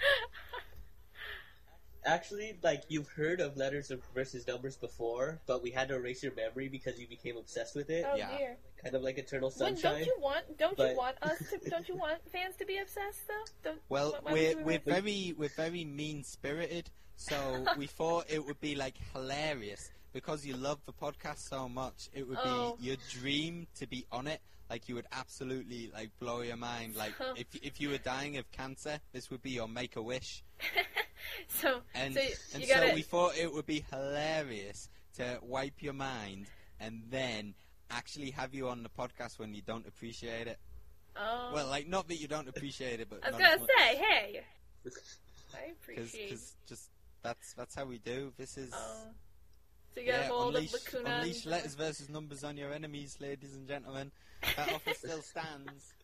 Actually, like, you've heard of letters versus numbers before, but we had to erase your memory because you became obsessed with it. Oh Yeah. dear. Kind of like Eternal When, Sunshine. don't but- you want us to? Don't you want fans to be obsessed though? Well, why would you we're erase- we're very mean spirited, so we thought it would be like hilarious because you love the podcast so much. It would Oh. be your dream to be on it. Like you would absolutely like blow your mind. Like if you were dying of cancer, this would be your make a wish. So And so and you so gotta. we thought it would be hilarious to wipe your mind and then actually have you on the podcast when you don't appreciate it. Oh. Well, like not that you don't appreciate it, but I was not as gonna much. say, hey, I appreciate. Because just that's how we do. This is Oh. So you got a hold of Lacuna. unleash letters versus numbers on your enemies, ladies and gentlemen. That offer still stands.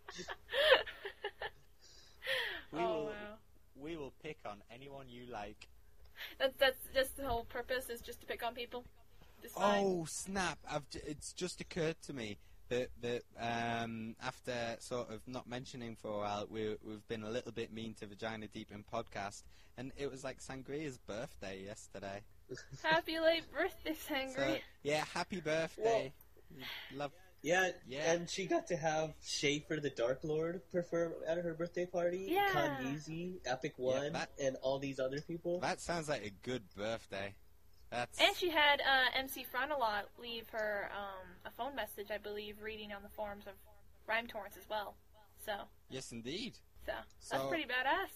We Oh will wow. we will pick on anyone you like. That's just the whole purpose is just to pick on people. Just fine. Oh snap! It's just occurred to me that after sort of not mentioning for a while, we've been a little bit mean to Vagina Deep in podcast, and it was like Sangria's birthday yesterday. Happy late birthday, Sangri. So yeah, happy birthday! Love. Yeah, Yeah. and she got to have Schaefer the Dark Lord perform at her birthday party. Yeah. Kanyeezy, Epic One, that- and all these other people. That sounds like a good birthday. That's And she had MC Frontalot leave her a phone message, I believe, reading on the forums of Rhyme Torrents as well. So yes, indeed. that's So- pretty badass.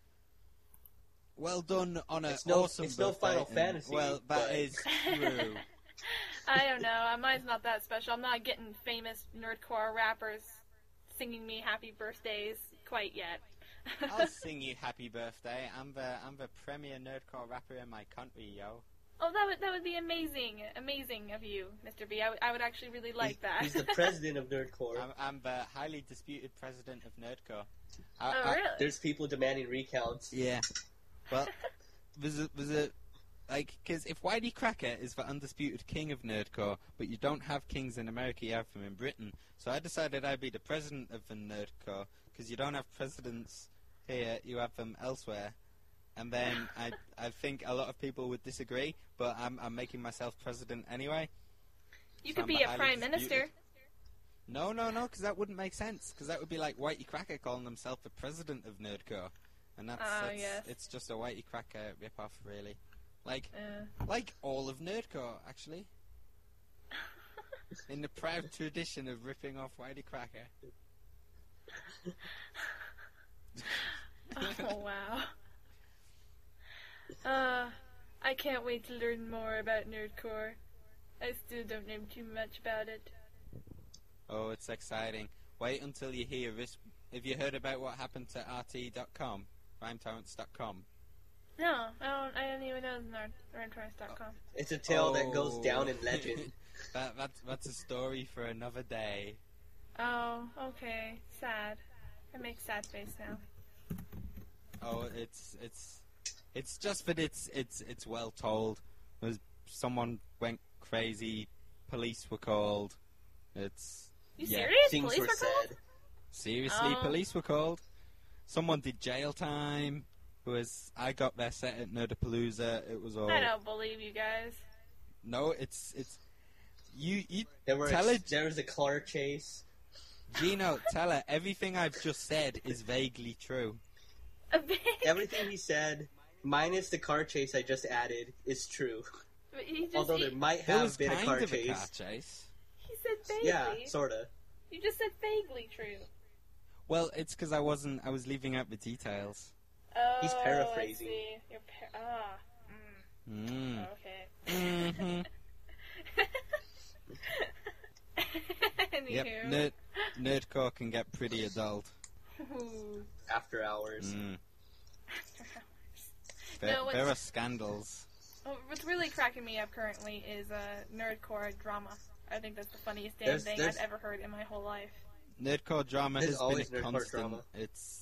Well done on an It's no- awesome it's no birthday. Final and- Fantasy, Well, that but- is true. I don't know. Mine's not that special. I'm not getting famous nerdcore rappers singing me happy birthdays quite yet. I'll sing you happy birthday. I'm the premier nerdcore rapper in my country, yo. Oh, that would be amazing of you, Mr. B. I would actually really like that. He's the president of Nerdcore. I'm the highly disputed president of Nerdcore. Oh, really? There's people demanding recounts. Yeah. Well, there's a like, because if Whitey Cracker is the undisputed king of Nerdcore, but you don't have kings in America, you have them in Britain. So I decided I'd be the president of the Nerdcore, because you don't have presidents here, you have them elsewhere. And then I think a lot of people would disagree, but I'm making myself president anyway. You So could I'm be the a highly prime disputed. minister. No, because that wouldn't make sense. Because that would be like Whitey Cracker calling himself the president of Nerdcore, and that's yes. it's just a Whitey Cracker rip-off, really. Like Uh, like all of Nerdcore, actually. In the proud tradition of ripping off Whitey Cracker. oh wow. I can't wait to learn more about nerdcore. I still don't know too much about it. Oh, it's exciting. Wait until you hear this. Have you heard about what happened to RT.com? RhymeTorrents.com? No, I don't even know the RhymeTorrents.com. It's a tale that goes down in legend. That's a story for another day. Oh, okay. Sad. I make sad face now. Oh, it's just that it's well told. There's someone went crazy, police were called. It's You yeah. serious? Things Police were were called? said. Seriously, Oh. police were called. Someone did jail time. I got their set at Nerdapalooza. It was all I don't believe you guys. no. It's you There was a car chase. Gino, tell her everything I've just said is vaguely true. A big. Everything he said, minus the car chase I just added, is true. But he just, Although there might It was have been a kind car of chase. a car chase. he said vaguely. Yeah, sorta. You just said vaguely true. Well, it's because I was leaving out the details. Oh, He's paraphrasing. I see. You're Mm. Okay. hmm Anywho. Yep, Nerdcore can get pretty adult. Ooh. After hours. Mm. No, what's- There are scandals. Oh, what's really cracking me up currently is nerdcore drama. I think that's the funniest damn There's- thing there's- I've ever heard in my whole life. Nerdcore drama There's has been always a nerdcore constant. drama. It's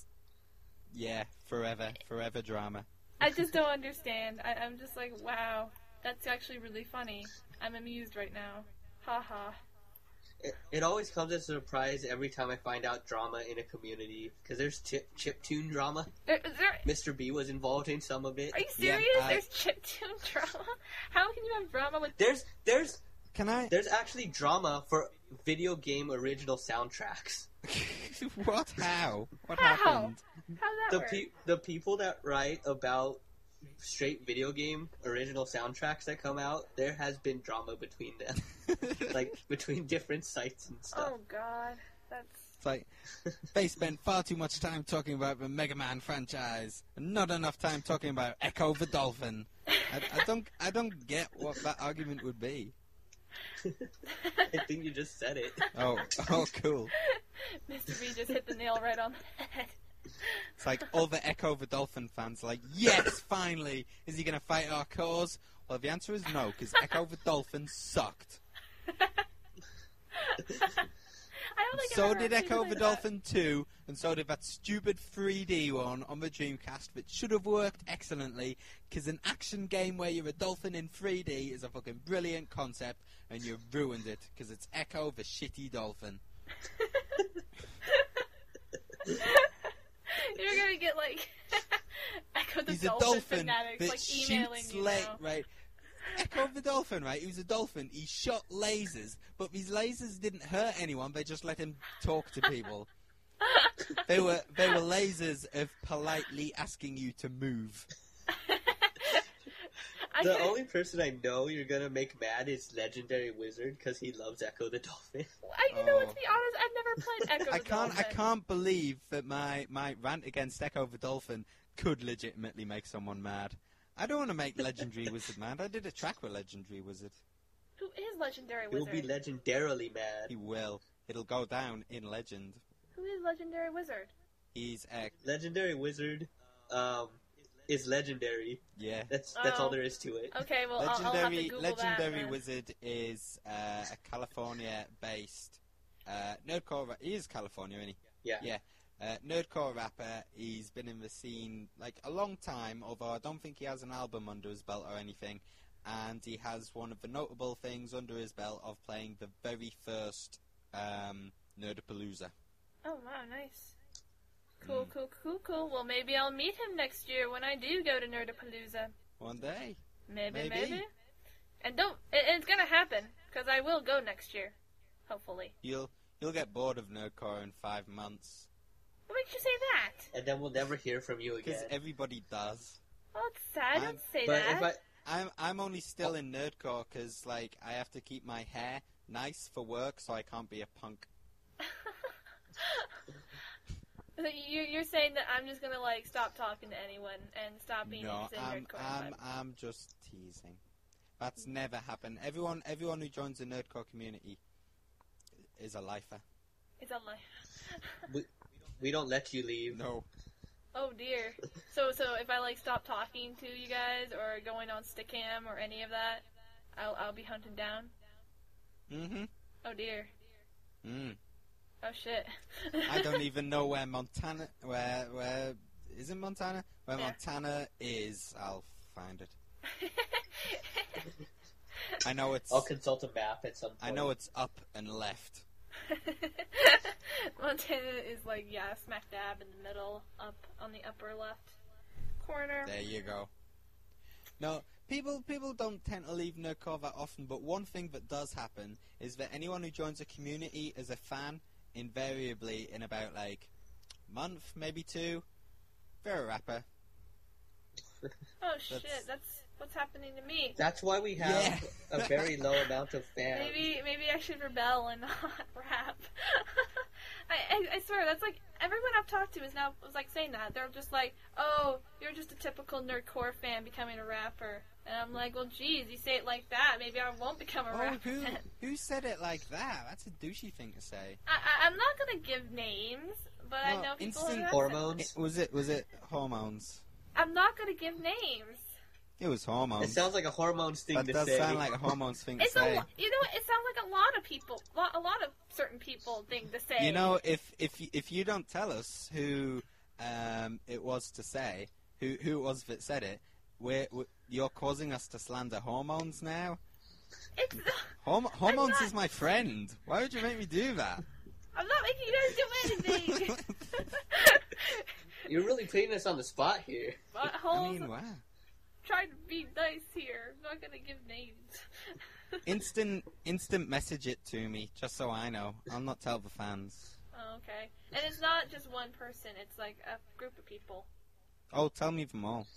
forever drama. I just don't understand. I'm just like, wow, that's actually really funny. I'm amused right now. Ha ha. It always comes as a surprise every time I find out drama in a community, because there's chiptune drama. Mr. B was involved in some of it. Are you serious? Yeah, There's chiptune drama? How can you have drama with... Can I? There's actually drama for video game original soundtracks. What? How? What How? happened? How's that work? The people that write about straight video game original soundtracks that come out, there has been drama between them. Like, between different sites and stuff. Oh god, that's... It's like they spent far too much time talking about the Mega Man franchise and not enough time talking about Echo the Dolphin. I don't get what that argument would be. I think you just said it. Oh, cool. Mr. B just hit the nail right on the head. It's like all the Echo the Dolphin fans are like, yes, finally! Is he going to fight our cause? Well, the answer is no, because Echo the Dolphin sucked. I don't think So I've ever did heard Echo anything the like Dolphin 2, and so did that stupid 3D one on the Dreamcast that should have worked excellently, because an action game where you're a dolphin in 3D is a fucking brilliant concept, and you ruined it, because it's Echo the shitty dolphin. You're gonna get like Echo the He's a Dolphin dolphin fanatics that like emailing shoots you now. right? Echo the Dolphin, right? He was a dolphin. He shot lasers, but these lasers didn't hurt anyone. They just let him talk to people. They were lasers of politely asking you to move. The only person I know you're gonna make mad is Legendary Wizard, because he loves Echo the Dolphin. You know, let's be honest, I've never played Echo the Dolphin. I can't believe that my rant against Echo the Dolphin could legitimately make someone mad. I don't want to make Legendary Wizard mad. I did a track with Legendary Wizard. Who is Legendary He'll Wizard? be legendarily mad. He will. It'll go down in legend. Who is Legendary Wizard? He's Legendary Wizard is legendary. yeah. That's Oh. all there is to it. Okay, well, I'll have to Google Legendary that then. Wizard is a California-based nerdcore. He is California, isn't he? Yeah. Yeah. Nerdcore rapper. He's been in the scene like a long time, although I don't think he has an album under his belt or anything. And he has one of the notable things under his belt of playing the very first Nerdapalooza. Oh, wow, nice. Cool. Well, maybe I'll meet him next year when I do go to Nerdapalooza. One day. Maybe. And it's gonna happen, because I will go next year. Hopefully. You'll get bored of Nerdcore in 5 months. What makes you say that? And then we'll never hear from you Because again. everybody does. Well, it's sad. Don't say But that. if I'm only still in Nerdcore because like I have to keep my hair nice for work, so I can't be a punk. You're saying that I'm just gonna like stop talking to anyone and stop being No, interested in nerdcore. I'm just teasing. That's never happened. Everyone who joins the Nerdcore community is a lifer. It's a lie. we don't let you leave. No. Oh dear. So if I like stop talking to you guys or going on Stickam or any of that, I'll be hunted down. Mm-hmm. Oh dear. Mm. Oh shit. I don't even know where Montana. Where is it Montana? Where Yeah. Montana is, I'll find it. I know it's. I'll consult a map at some point. I know it's up and left. Montana is like smack dab in the middle, up on the upper left corner. There you go. No, people don't tend to leave Nerdcore that often, but one thing that does happen is that anyone who joins a community as a fan, invariably in about like month, maybe 2, they're a rapper. Oh shit, that's what's happening to me. That's why we have a very low amount of fans. Maybe I should rebel and not rap. I swear that's like everyone I've talked to was like saying that. They're just like, oh, you're just a typical nerdcore fan becoming a rapper. And I'm like, well, geez, you say it like that, maybe I won't become a Oh, rapper. who said it like that? That's a douchey thing to say. I'm not gonna give names, but I No, know people instant who have hormones. Was it hormones? I'm not gonna give names. It was It hormones. sounds like a hormones thing That to does say. sound like a hormones thing to It's say. you know what? It sounds like a lot of people, a lot of certain people think to say. You know, if you don't tell us who it was to say, who it was that said it, you're causing us to slander hormones now. it's, Hormones not- is my friend. Why would you make me do that? I'm not making you guys do anything. You're really putting us on the spot here. I Buttholes. mean, wow. Trying to be nice here. I'm not gonna give names. Instant message it to me, just so I know. I'll not tell the fans. Oh, okay. And it's not just one person. It's like a group of people. Oh, tell me them all.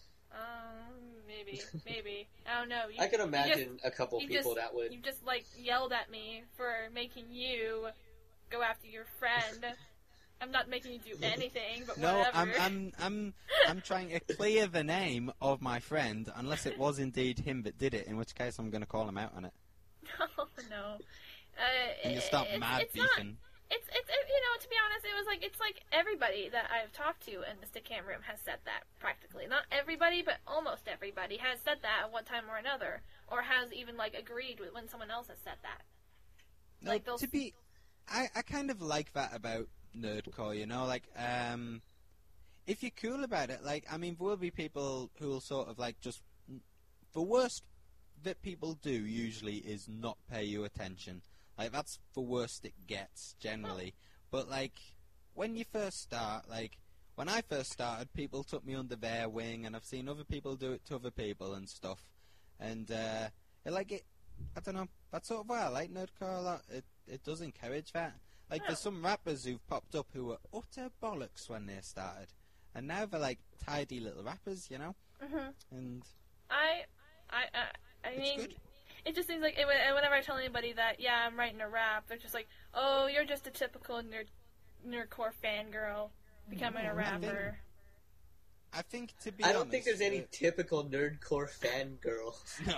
Maybe. I don't know. I can imagine a couple you people just- that would. You just like yelled at me for making you go after your friend. I'm not making you do anything, but No, whatever. I'm trying to clear the name of my friend, unless it was indeed him that did it, in which case I'm going to call him out on it. Oh, no. And you start mad it's not, beefing. it's you know, to be honest, it's like everybody that I've talked to in the Stick Cam room has said that practically. Not everybody, but almost everybody has said that at one time or another, or has even like agreed with when someone else has said that. No, Like those- I kind of like that about nerdcore, you know, like, if you're cool about it, like, I mean, there will be people who will sort of, like, just, the worst that people do usually is not pay you attention. Like, that's the worst it gets, generally. But, like, when you first start, like, when I first started, people took me under their wing, and I've seen other people do it to other people and stuff. And, I don't know, that's sort of why I like nerdcore a lot. It does encourage that. Like, there's some rappers who've popped up who were utter bollocks when they started. And now they're, like, tidy little rappers, you know? Mhm. And I it's mean, good. it just seems like whenever I tell anybody that, yeah, I'm writing a rap, they're just like, oh, you're just a typical nerdcore fangirl becoming a Nothing. rapper. I think, to be I honest... don't think there's any typical nerdcore fangirl. No.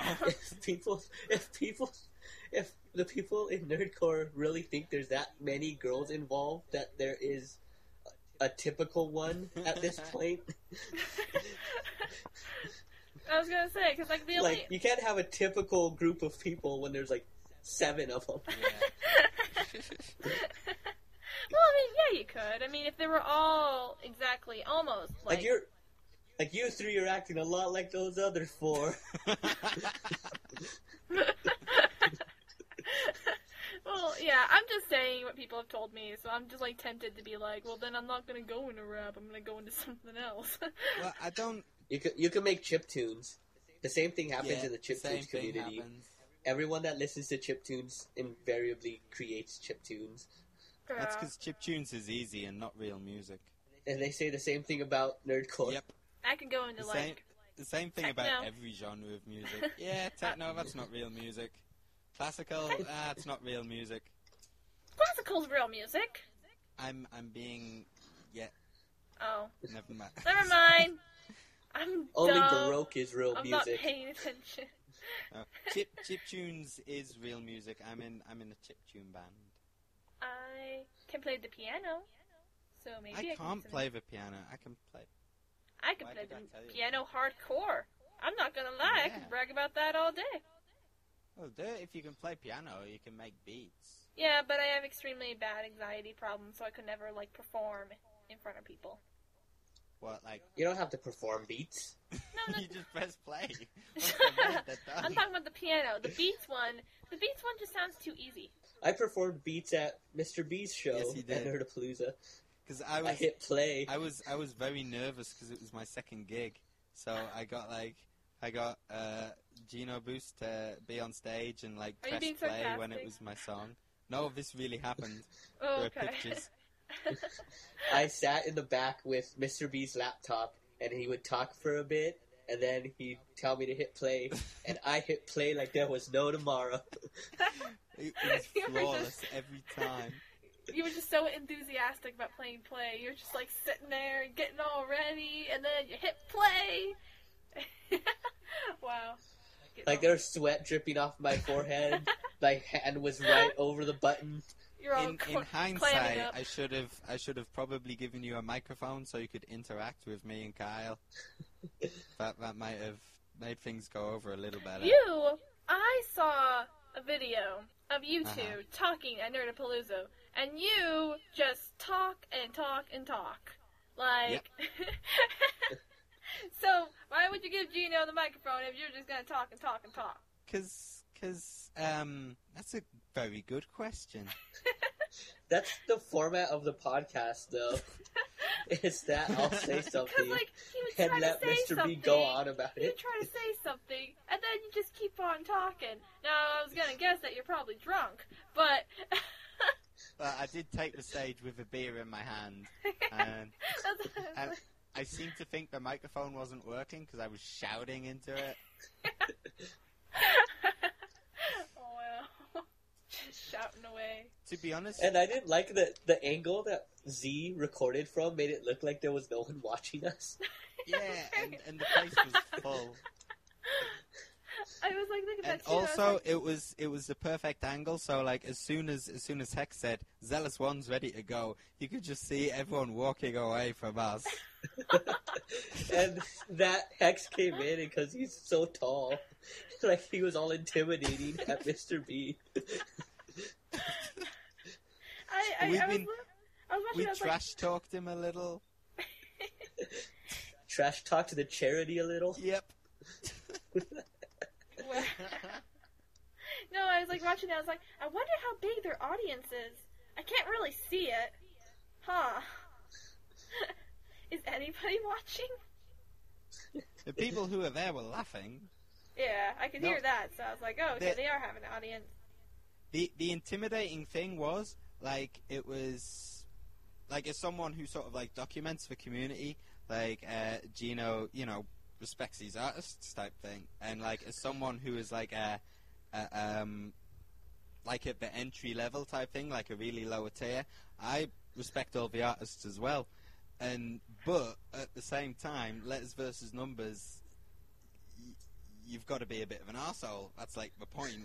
If the people in nerdcore really think there's that many girls involved, that there is a typical one at this point. I was gonna say, because like the only... Like, you can't have a typical group of people when there's like 7 of them. Well, I mean, yeah, you could. I mean, if they were all exactly, almost like... Like you 3 are acting a lot like those other 4. Well, yeah, I'm just saying what people have told me, so I'm just like tempted to be like, well, then I'm not gonna go into rap. I'm gonna go into something else. Well, I don't... You can make chiptunes. The same thing happens in the same chiptunes thing community. happens. Everyone that listens to chiptunes invariably creates chiptunes. That's because chiptunes is easy and not real music. And they say the same thing about nerdcore. Yep. I could go into The same thing techno. about every genre of music. Yeah, techno, that's not real music. Classical, it's not real music. classical's real music. I'm being... Yeah, Oh, never mind. never mind. I'm Only dumb. Baroque is real I'm not music. paying attention. No. Chiptunes is real music. I'm in a chiptune band. I can play the piano, so maybe I can can't do play the piano. I can play... I can Why play did I the tell you? piano hardcore. I'm not gonna lie, I Yeah. can brag about that all day. Well, if you can play piano, you can make beats. Yeah, but I have extremely bad anxiety problems, so I could never like perform in front of people. What, like... You don't have to perform beats. No, you just press play. Once they're made, they're done. I'm talking about the piano. The beats one just sounds too easy. I performed beats at Mr. B's show Yes, you at did. Nerdapalooza. Because I hit play. I was very nervous because it was my second gig, so I got Gino Boost to be on stage and like Are you press being play when sarcastic? it was my song. No, this really happened. Oh, There are okay. pictures. I sat in the back with Mr. B's laptop, and he would talk for a bit, and then he'd tell me to hit play, and I hit play like there was no tomorrow. It was You were flawless just- every time. You were just so enthusiastic about playing play. You were just like sitting there and getting all ready, and then you hit play. Wow. Like there was sweat dripping off my forehead. My hand was right over the button. You're all In clamming hindsight, up. I should have probably given you a microphone so you could interact with me and Kyle. that might have made things go over a little better. I saw a video of you two talking at Nerdapalooza, and you just talk and talk and talk. Like, so why would you give Gino the microphone if you're just gonna talk and talk and talk? Because that's a very good question. That's the format of the podcast, though. Is that I'll say something Because, like, he would try and let to say Mr. something. B go on about He'd it. try to say something, and then you just keep on talking. Now, I was gonna guess that you're probably drunk, but... But I did take the stage with a beer in my hand, and I seemed to think the microphone wasn't working because I was shouting into it. Oh, wow. Just shouting away. To be honest, And I didn't like the angle that Z recorded from made it look like there was no one watching us. yeah, and the place was full. I was like, look at And that too. I was also, like, it was the perfect angle. So, like, as soon as Hex said, "Zealous One's ready to go," you could just see everyone walking away from us. And that Hex came in because he's so tall. Like, he was all intimidating at Mr. B. I was watching, We I was trash talked him a little. Trash talk to the charity a little. Yep. like, well, no, I was like watching it, I was like, I wonder how big their audience is. I can't really see it. Huh. Is anybody watching? The people who were there were laughing. Yeah, I could No. hear that, so I was like, oh, okay, The- they are having an audience. The intimidating thing was, like, it was, like, as someone who sort of, like, documents the community, like, Gino, you know, respects these artists type thing, and, like, as someone who is, like, like, at the entry level type thing, like a really lower tier, I respect all the artists as well, but, at the same time, letters versus numbers, you've got to be a bit of an arsehole. That's, like, the point.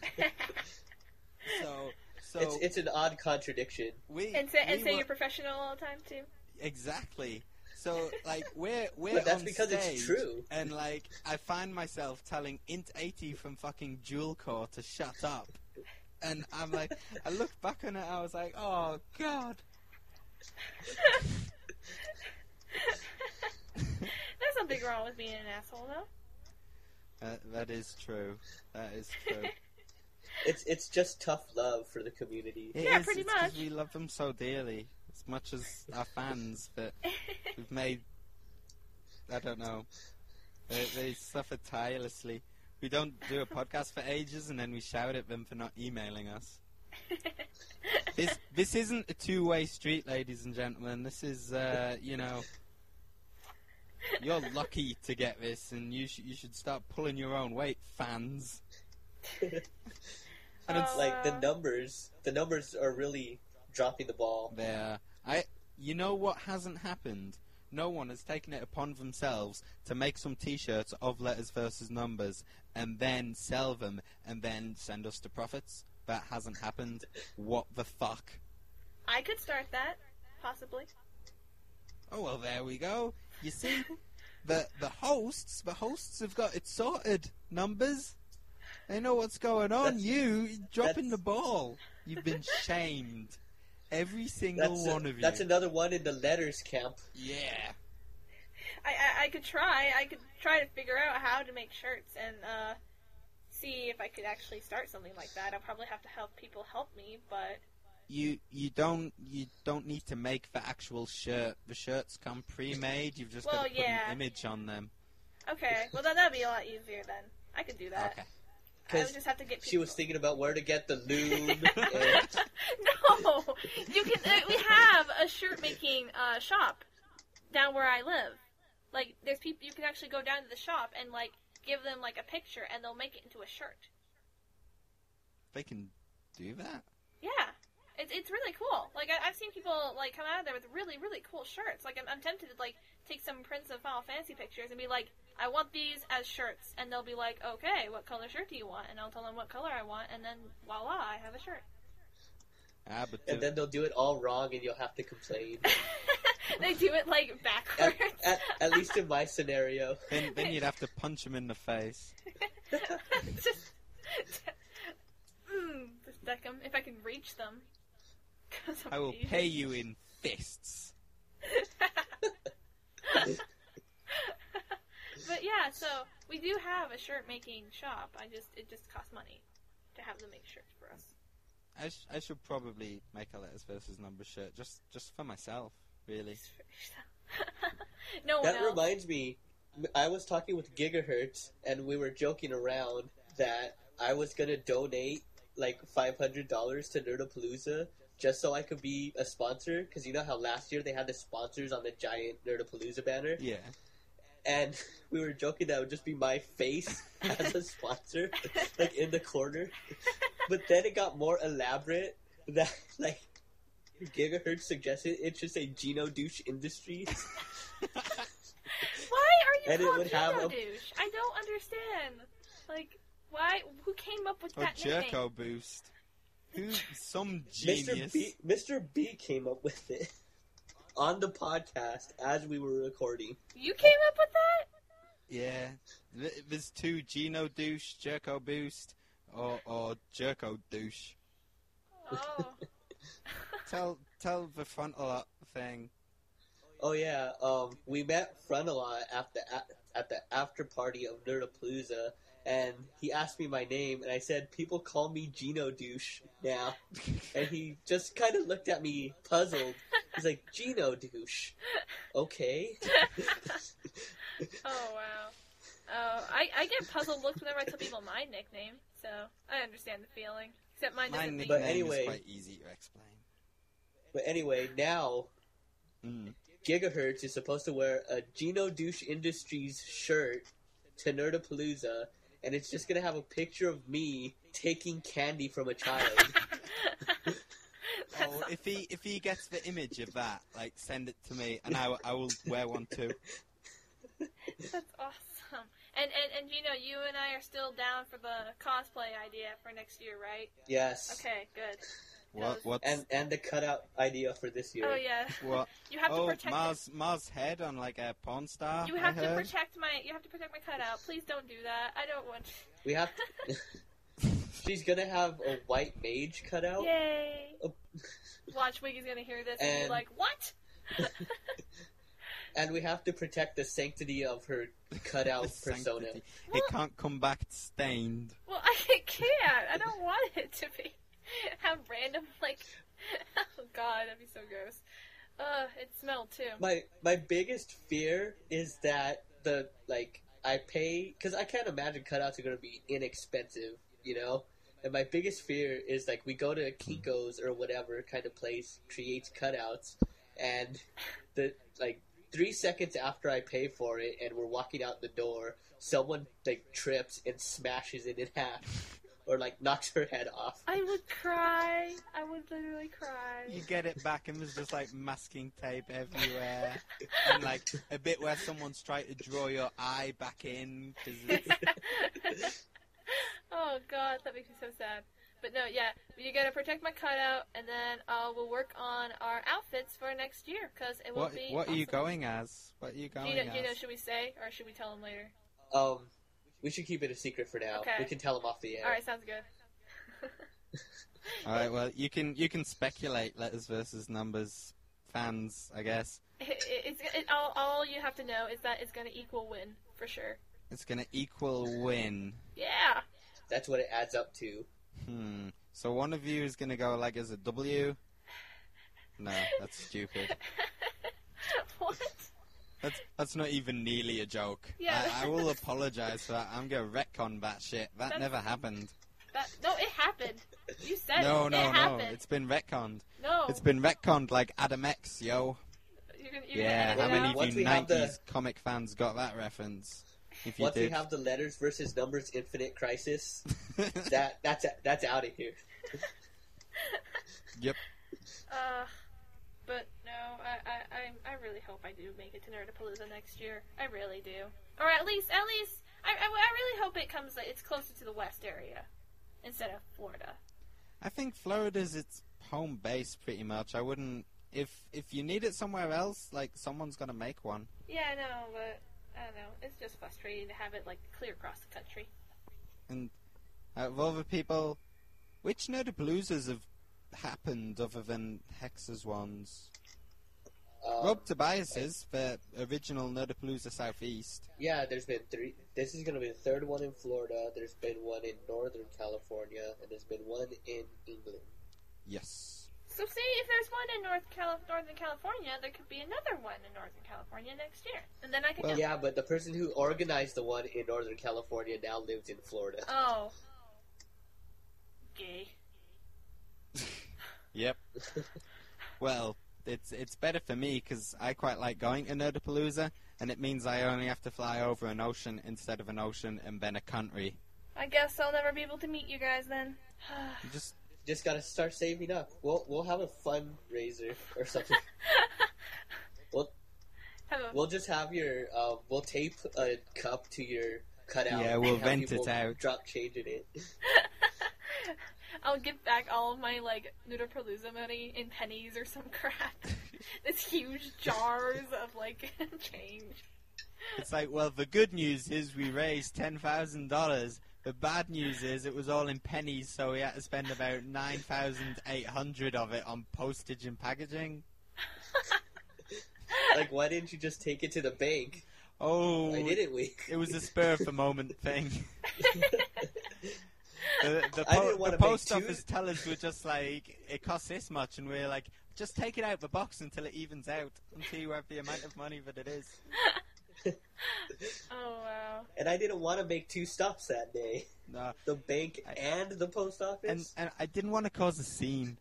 So It's an odd contradiction. And say you're professional all the time, too. Exactly. So, like, we're But that's on because stage, it's true. and, like, I find myself telling Int 80 from fucking Dual Core to shut up. And I'm like, I looked back on it, I was like, oh, God. There's nothing wrong with being an asshole, though. That is true. That is true. It's just tough love for the community. It Yeah, is, pretty it's 'cause much. we love them so dearly, as much as our fans, but we've made, I don't know, they suffer tirelessly. We don't do a podcast for ages, and then we shout at them for not emailing us. This isn't a two-way street, ladies and gentlemen. This is, you know, you're lucky to get this, and you should start pulling your own weight, fans. And it's Like the numbers are really dropping the ball. there. You know what hasn't happened? No one has taken it upon themselves to make some T-shirts of letters versus numbers and then sell them and then send us the profits. That hasn't happened. What the fuck? I could start that, possibly. Oh well, there we go. You see, the hosts have got it sorted. Numbers, they know what's going on. That's- You dropping the that's- ball. You've been shamed. Every single one of you. That's another one in the letters camp. Yeah. I could try. I could try to figure out how to make shirts and see if I could actually start something like that. I'll probably have to have people help me, but You don't need to make the actual shirt. The shirts come pre-made. You've just got to put yeah. an image on them. okay. Well, then that'd be a lot easier then. I could do that. Okay. I would just have to get people. She was thinking about where to get the lube. and No, you can. We have a shirt making shop down where I live. Like, there's people you can actually go down to the shop and like give them like a picture, and they'll make it into a shirt. They can do that. Yeah, it's really cool. Like I've seen people like come out of there with really really cool shirts. Like I'm tempted to like take some prints of Final Fantasy pictures and be like, I want these as shirts, and they'll be like, okay, what color shirt do you want? And I'll tell them what color I want, and then voila, I have a shirt. Ah, but then they'll do it all wrong and you'll have to complain. They do it like backwards. At least in my scenario. Then you'd have to punch him in the face. just deck them if I can reach them. 'Cause I'm I will Asian. pay you in fists. But yeah, so we do have a shirt making shop. It just costs money to have them make shirts for us. I should probably make a Letters versus Numbers shirt just for myself, really. No one That else. reminds me, I was talking with Gigahertz, and we were joking around that I was gonna donate like $500 to Nerdapalooza just so I could be a sponsor, because you know how last year they had the sponsors on the giant Nerdapalooza banner? Yeah. And we were joking that it would just be my face as a sponsor, like in the corner. But then it got more elaborate that, like, Gigahertz suggested it should say Gino Douche Industries. Why are you And it called would have Gino a- Douche? I don't understand. Like, why? Who came up with Or that nickname? Jerko Boost. Who? Some genius. Mr. B came up with it on the podcast as we were recording. You came up with that? Yeah. There's two, Gino Douche, Jerko Boost, or Jerko Douche. Oh. Tell the frontal thing. Oh yeah, we met Frontalot at the after party of Nerdapalooza, and he asked me my name, and I said, people call me Gino Douche now. And he just kind of looked at me puzzled. He's like, Gino Douche. Okay. Oh, wow. Oh, I get puzzled looks whenever I tell people my nickname, so I understand the feeling. Except mine My doesn't mean... nickname But anyway- is quite easy to explain. But anyway, now Gigahertz is supposed to wear a Gino Douche Industries shirt to Nerdapalooza, and it's just gonna have a picture of me taking candy from a child. Oh, if he gets the image of that, like, send it to me, and I will wear one too. That's awesome. And Gino, you and I are still down for the cosplay idea for next year, right? Yes. Okay, good. What? And the cutout idea for this year. Oh yeah. What? You have to Oh, protect Mars head on like a porn star. You have I to heard. protect my cutout. Please don't do that. I don't want. We have to... She's gonna have a white mage cutout. Yay! Oh. Watch, Wiggy's gonna hear this and be And- like, "What?" And we have to protect the sanctity of her cutout The persona. sanctity. It can't come back stained. Well, I can't. I don't want it to be. Have random like. Oh God, that'd be so gross. It smelled too. My biggest fear is that I pay, because I can't imagine cutouts are going to be inexpensive, you know? And my biggest fear is, like, we go to Kinko's or whatever kind of place, creates cutouts, and 3 seconds after I pay for it and we're walking out the door, someone, like, trips and smashes it in half. Or, like, knocks her head off. I would cry. I would literally cry. You get it back and there's just like masking tape everywhere. And like a bit where someone's tried to draw your eye back in. 'Cause it's... Oh God, that makes me so sad. But no, yeah, you gotta protect my cutout, and then we'll work on our outfits for next year, because it will be What are you awesome. going as? What are you going Gino, as? should we say, or should we tell him later? We should keep it a secret for now. Okay. We can tell them off the air. Alright, sounds good. Alright, well, you can speculate Letters versus Numbers fans, I guess. All you have to know is that it's gonna equal win, for sure. It's gonna equal win. Yeah! That's what it adds up to. So one of you is gonna go like as a W? No, that's stupid. What? That's not even nearly a joke. Yeah. I will apologize for that. I'm gonna retcon that shit. That That's- never happened. No, it happened. You said No, it. no, It no. happened. It's been retconned. No. It's been retconned like Adam X, yo. You're gonna Yeah, edit how it many out? of Once you we have 90s comic fans got that reference? If you Once we did. have the Letters versus Numbers Infinite Crisis, that's out of here. Yep. But no, I really hope I do make it to Nerdapalooza next year. I really do. Or at least, I really hope it's closer to the West area instead of Florida. I think Florida's its home base pretty much. I wouldn't if you need it somewhere else, like, someone's gonna make one. Yeah, I know, but I don't know. It's just frustrating to have it like clear across the country. And out of all the people, which Nerdapaloozas have happened other than Hex's ones? Rob Tobias's, the original Nerdapalooza Southeast. Yeah, there's been 3. This is going to be the third one in Florida. There's been one in Northern California, and there's been one in England. Yes. So say if there's one in Northern California, there could be another one in Northern California next year. And then I can go. Yeah, but the person who organized the one in Northern California now lives in Florida. Oh. Gay. Yep. Well, it's better for me because I quite like going to Nerdapalooza, and it means I only have to fly over an ocean instead of an ocean and then a country. I guess I'll never be able to meet you guys then. You just gotta start saving up. We'll have a fundraiser or something. We'll just have your we'll tape a cup to your cutout. Yeah, we'll and have vent people it out. Drop change in it. I'll give back all of my, like, Nerdapalooza money in pennies or some crap. It's huge jars of, like, change. It's like, well, the good news is we raised $10,000. The bad news is it was all in pennies, so we had to spend about 9,800 of it on postage and packaging. Like, why didn't you just take it to the bank? Oh, Why didn't we? It was a spur of the moment thing. The I didn't wanna post make office tellers were just like, it costs this much, and we're like, just take it out the box until it evens out, until you have the amount of money that it is. Oh, wow. And I didn't want to make 2 stops that day. No, The bank and the post office. and I didn't want to cause a scene.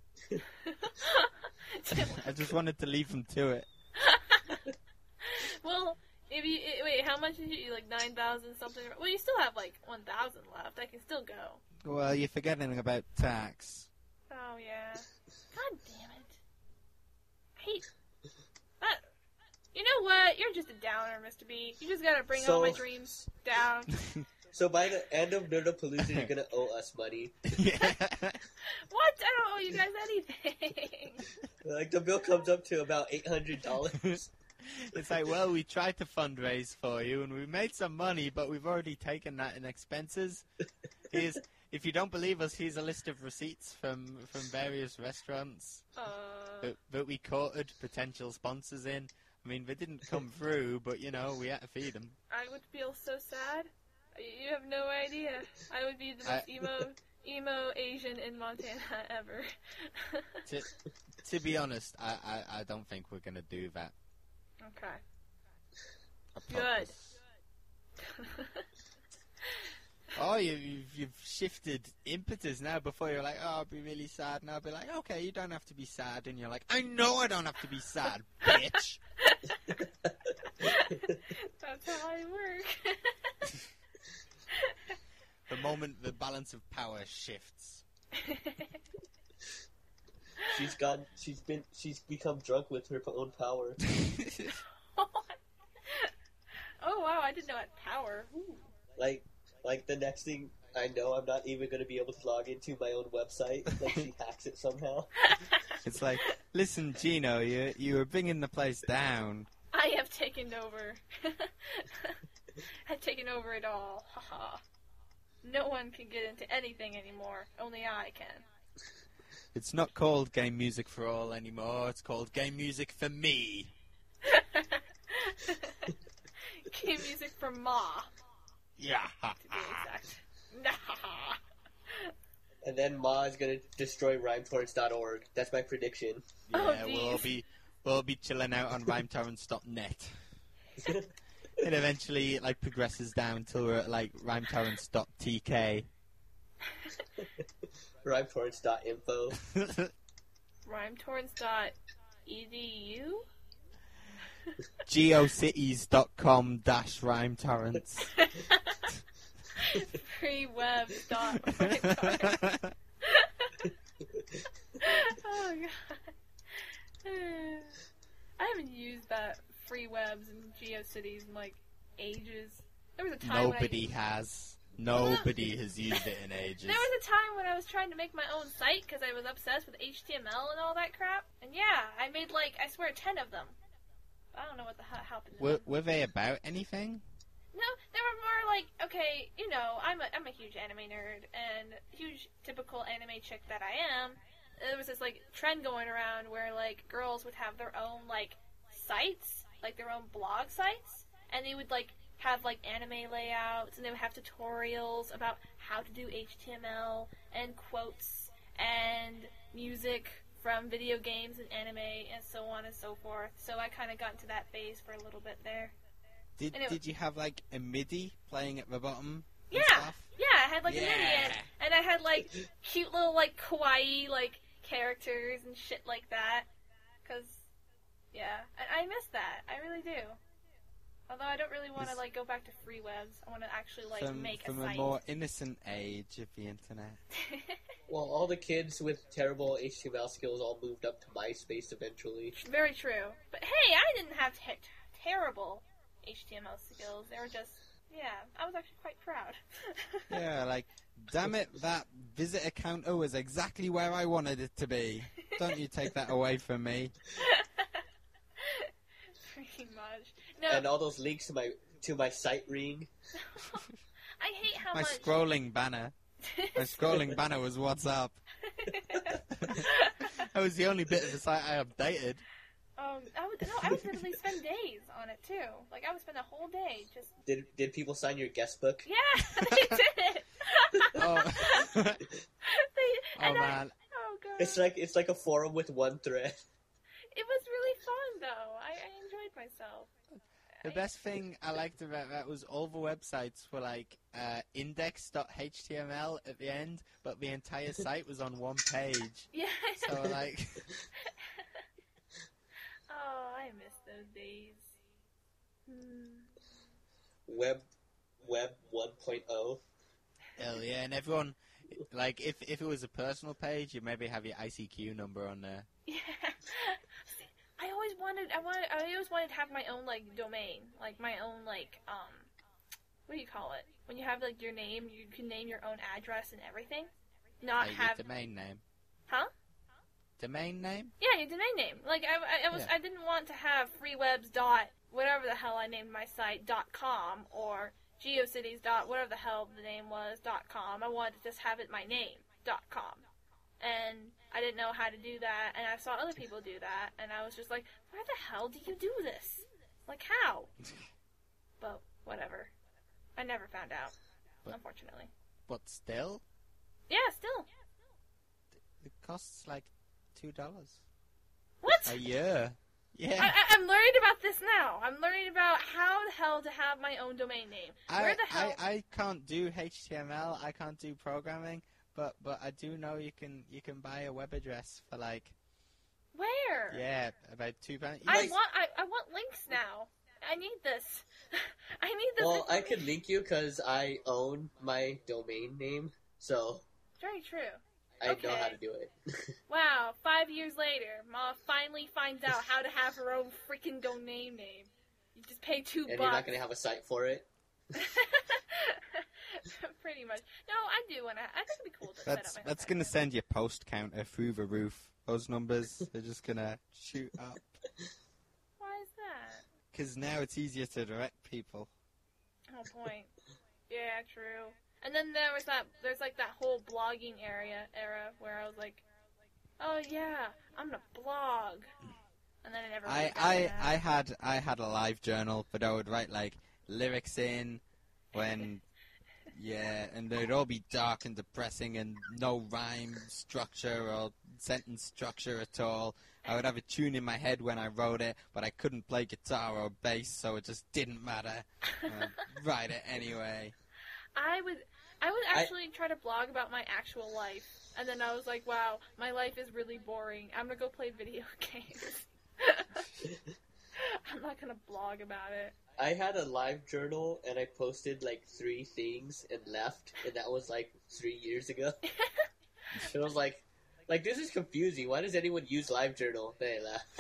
I just wanted to leave them to it. Well, if you wait, how much did you like 9,000 something? Well, you still have like 1,000 left. I can still go. Well, you're forgetting about tax. Oh yeah. God damn it. Hey, that. You know what? You're just a downer, Mr. B. You just gotta bring all my dreams down. So by the end of Nerdapalooza, you're gonna owe us money. Yeah. What? I don't owe you guys anything. Like, the bill comes up to about $800. It's like, well, we tried to fundraise for you, and we made some money, but we've already taken that in expenses. If you don't believe us, here's a list of receipts from various restaurants that we courted potential sponsors in. I mean, they didn't come through, but, you know, we had to feed them. I would feel so sad. You have no idea. I would be the most emo Asian in Montana ever. To be honest, I don't think we're going to do that. Okay. I Good. promise. Oh, you've shifted impetus now. Before you're like, oh, I'll be really sad. Now I'll be like, okay, you don't have to be sad. And you're like, I know I don't have to be sad, bitch. That's how I work. The moment the balance of power shifts. She's become drunk with her own power. Oh wow, I didn't know I had power. Ooh. Like the next thing I know, I'm not even going to be able to log into my own website. Like, she hacks it somehow. It's like, listen, Gino, you were bringing the place down. I have taken over. I've taken over it all. Haha. No one can get into anything anymore. Only I can. It's not called Game Music for All anymore. It's called Game Music for Me. Game music for Ma, Yeah. to be exact. Nah. And then Ma is going to destroy rhymetorrents.org. That's my prediction. Oh, Yeah, we'll be chilling out on rhymetorrents.net. It eventually progresses down till we're at rhymetorrents.tk. Rhymetorrents.info. Rhymetorrents.edu? geocities.com-rhymetorrents. Freeweb.rhymetorrents. Oh god. I haven't used that free webs and GeoCities in ages. There was a time Nobody has. Nobody has used it in ages. There was a time when I was trying to make my own site because I was obsessed with HTML and all that crap. And yeah, I made I swear 10 of them. I don't know what the hell happened to them. Were they about anything? No, they were more okay, I'm a huge anime nerd and huge typical anime chick that I am. There was this trend going around where girls would have their own sites, their own blog sites, and they would have anime layouts, and they would have tutorials about how to do HTML and quotes and music from video games and anime and so on and so forth. So I kind of got into that phase for a little bit there. Did you have a MIDI playing at the bottom? Yeah, Stuff? yeah, I had a MIDI and I had cute little kawaii characters and shit like that. Cause yeah, I miss that. I really do. Although I don't really want to go back to free webs. I want to actually make a from site. a more innocent age of the internet. Well, all the kids with terrible HTML skills all moved up to MySpace eventually. Very true. But hey, I didn't have terrible HTML skills. They were just, I was actually quite proud. Yeah, damn it, that visitor counter was exactly where I wanted it to be. Don't you take that away from me. Pretty much. No. And all those links to my site ring. I hate how My much... scrolling banner. My scrolling banner was what's up. That was the only bit of the site I updated. I would literally spend days on it too. I would spend a whole day just. Did people sign your guest book? Yeah, they did. Oh, Oh man. Oh god. It's like a forum with one thread. It was really fun though. I enjoyed myself. The best thing I liked about that was all the websites were index.html at the end, but the entire site was on one page. Yeah. So Oh, I miss those days. Web 1.0. hell yeah, and everyone, if it was a personal page, you'd maybe have your ICQ number on there. Yeah. I always wanted to have my own domain, my own what do you call it? When you have your name, you can name your own address and everything. Not have your domain name. Huh? Domain name? Yeah, your domain name. I didn't want to have freewebs dot whatever the hell I named my site .com or geocities dot whatever the hell the name was .com. I wanted to just have it my name .com. And I didn't know how to do that, and I saw other people do that, and I was just like, where the hell do you do this? How? But whatever. I never found out, unfortunately. But still? Yeah, still. It costs $2. What? A year. Yeah. I'm learning about this now. I'm learning about how the hell to have my own domain name. Where the hell? I can't do HTML. I can't do programming. But I do know you can buy a web address for Where? yeah, about £2. I want links now. I need this. I need this. Well, I could link you because I own my domain name, so Very true. I Okay. know how to do it. Wow, 5 years later, Ma finally finds out how to have her own freaking domain name. You just pay $2. And you're not going to have a site for it? Pretty much. No, I do want to. I think it'd be cool to set up my That's own going to site. send your post counter through the roof. Those numbers are just going to shoot up. Why is that? Because now it's easier to direct people. Oh, point. Yeah, true. And then there's that whole blogging era where I was like, oh yeah, I'm gonna blog. And then I never really got to that. I had a live journal, but I would write lyrics in when and they'd all be dark and depressing and no rhyme structure or sentence structure at all. I would have a tune in my head when I wrote it, but I couldn't play guitar or bass, so it just didn't matter. Write it anyway. I would actually try to blog about my actual life, and then I was like, wow, my life is really boring. I'm gonna go play video games. I'm not gonna blog about it. I had a live journal, and I posted 3 things and left, and that was 3 years ago. And I was like, this is confusing. Why does anyone use live journal? Then I left.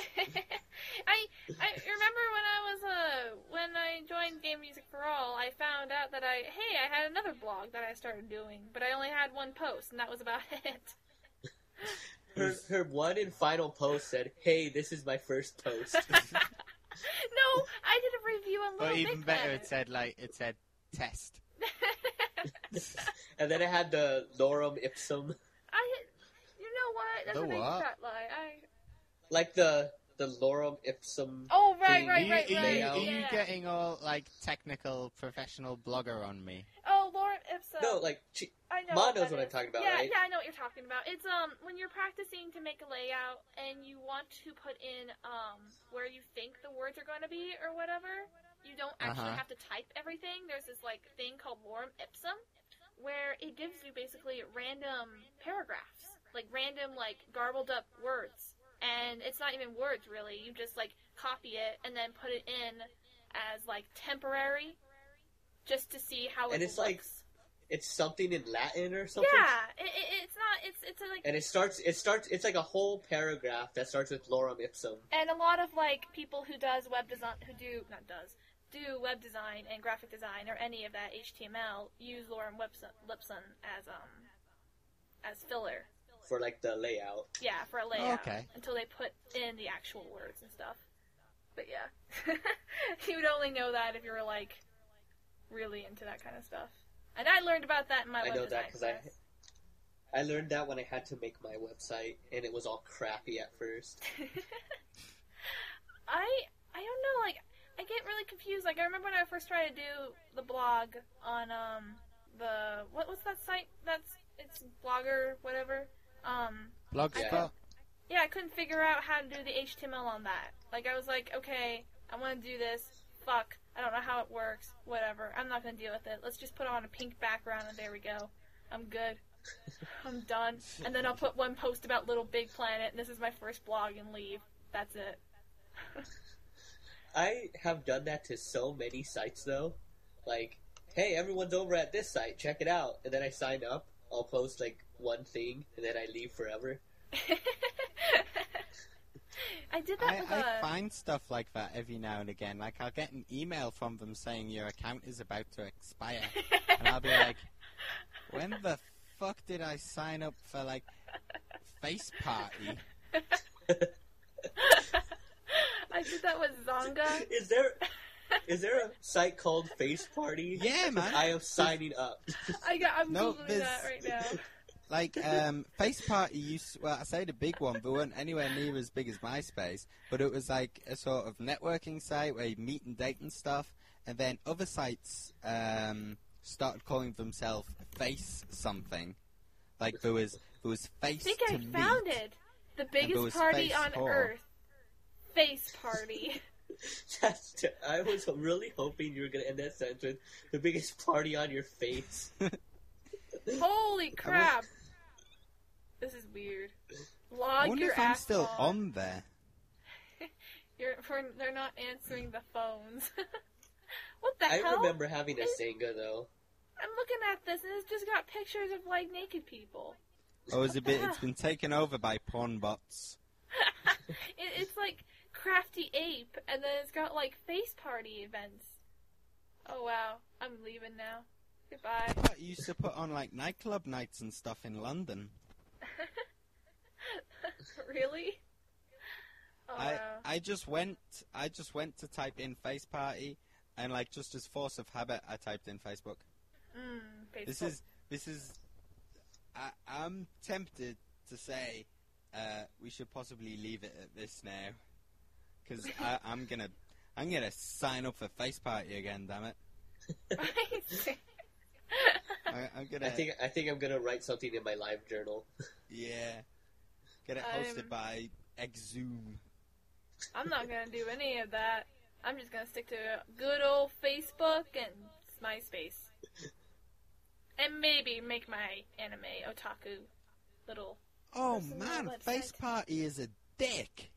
I remember when I joined Game Music for All, I found out that that I had another blog that I started doing, but I only had one post, and that was about it. Her one and final post said, "Hey, this is my first post." No, I did a review on Or Little even Big better, Planet. it said test. And then it had the lorem ipsum, You know what? That's The a big what? fat lie. like the lorem ipsum. Oh, right, thing. right, Are right, you, right. are you yeah. getting all like technical professional blogger on me? Oh, Lorem Ipsum. No, like I know. Ma knows that what I'm is. talking about, yeah, right? Yeah, I know what you're talking about. It's when you're practicing to make a layout and you want to put in where you think the words are going to be or whatever. You don't actually have to type everything. There's this like thing called Lorem Ipsum, where it gives you basically random paragraphs, like random like garbled up words, and it's not even words really. You just like copy it and then put it in as like temporary, just to see how And it it's looks. like it's something in Latin or something. Yeah, it's not. It's like. And it starts. It's like a whole paragraph that starts with lorem ipsum. And a lot of like people who do web design and graphic design or any of that HTML use Lorem Ipsum as filler. For like the layout. Yeah, for a layout. Okay. Until they put in the actual words and stuff. But yeah, you would only know that if you were like really into that kind of stuff. And I learned about that in my I web know design that because class. I learned that when I had to make my website, and it was all crappy at first. I don't know, like, I get really confused. Like, I remember when I first tried to do the blog on, what's that site? It's Blogger, whatever. Blogspot? Yeah, I couldn't figure out how to do the HTML on that. Like, I was like, okay, I want to do this. Fuck, I don't know how it works. Whatever, I'm not gonna deal with it. Let's just put on a pink background and there we go. I'm good. I'm done. And then I'll put one post about Little Big Planet, and this is my first blog, and leave. That's it. I have done that to so many sites though. Like, hey, everyone's over at this site, check it out. And then I sign up, I'll post like one thing, and then I leave forever. I did that with I find stuff like that every now and again. Like, I'll get an email from them saying your account is about to expire. And I'll be like, when the fuck did I sign up for, like, Face Party? I did that with Zonga. Is there a site called Face Party? Yeah, man. I am signing up. I'm No, Googling there's- that right now. Like, Face Party well, I say the big one, but weren't anywhere near as big as MySpace. But it was like a sort of networking site where you meet and date and stuff. And then other sites started calling themselves Face something. Like, there was Face I think to I meet. found it. The there biggest was party Face on Whore. Earth. Face Party. I was really hoping you were going to end that sentence with the biggest party on your face. Holy crap. This is weird. I Log wonder your if I'm ass still off. on there. They're not answering the phones. What the I hell? remember having a Senga though. I'm looking at this and it's just got pictures of like naked people. Oh, it's been taken over by porn bots. It's like Crafty Ape, and then it's got like face party events. Oh wow, I'm leaving now. Goodbye. I used to put on like nightclub nights and stuff in London. Really? Oh wow. I just went to type in Face Party, and like just as force of habit, I typed in Facebook. Facebook. This is. I'm tempted to say we should possibly leave it at this now, because I'm gonna sign up for Face Party again. Damn it! I'm gonna. I think I'm gonna write something in my live journal. Yeah. Get it hosted by Exhume. I'm not gonna do any of that. I'm just gonna stick to good old Facebook and MySpace. And maybe make my anime otaku little... Oh Personal man, website. Face Party is a dick.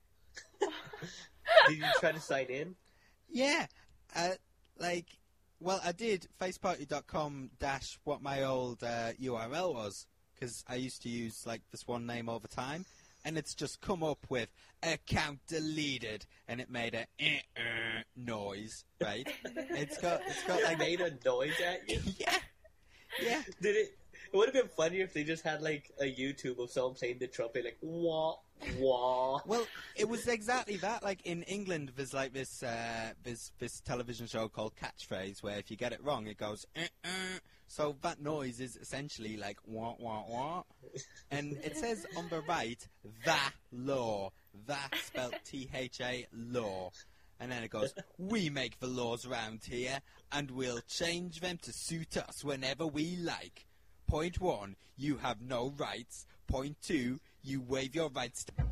Did you try to sign in? Yeah, well, I did faceparty.com - what my old URL was, because I used to use like this one name all the time, and it's just come up with account deleted, and it made a noise, right? It's got It like made a noise at you. yeah. Did it? It would have been funnier if they just had like a YouTube of someone playing the trumpet, like wah wah. Well, it was exactly that. Like in England, there's like this television show called Catchphrase, where if you get it wrong, it goes. So that noise is essentially like wah wah wah, and it says on the right "the law," that spelled THA law, and then it goes, "We make the laws around here, and we'll change them to suit us whenever we like. Point 1, you have no rights. Point 2, you waive your rights to..."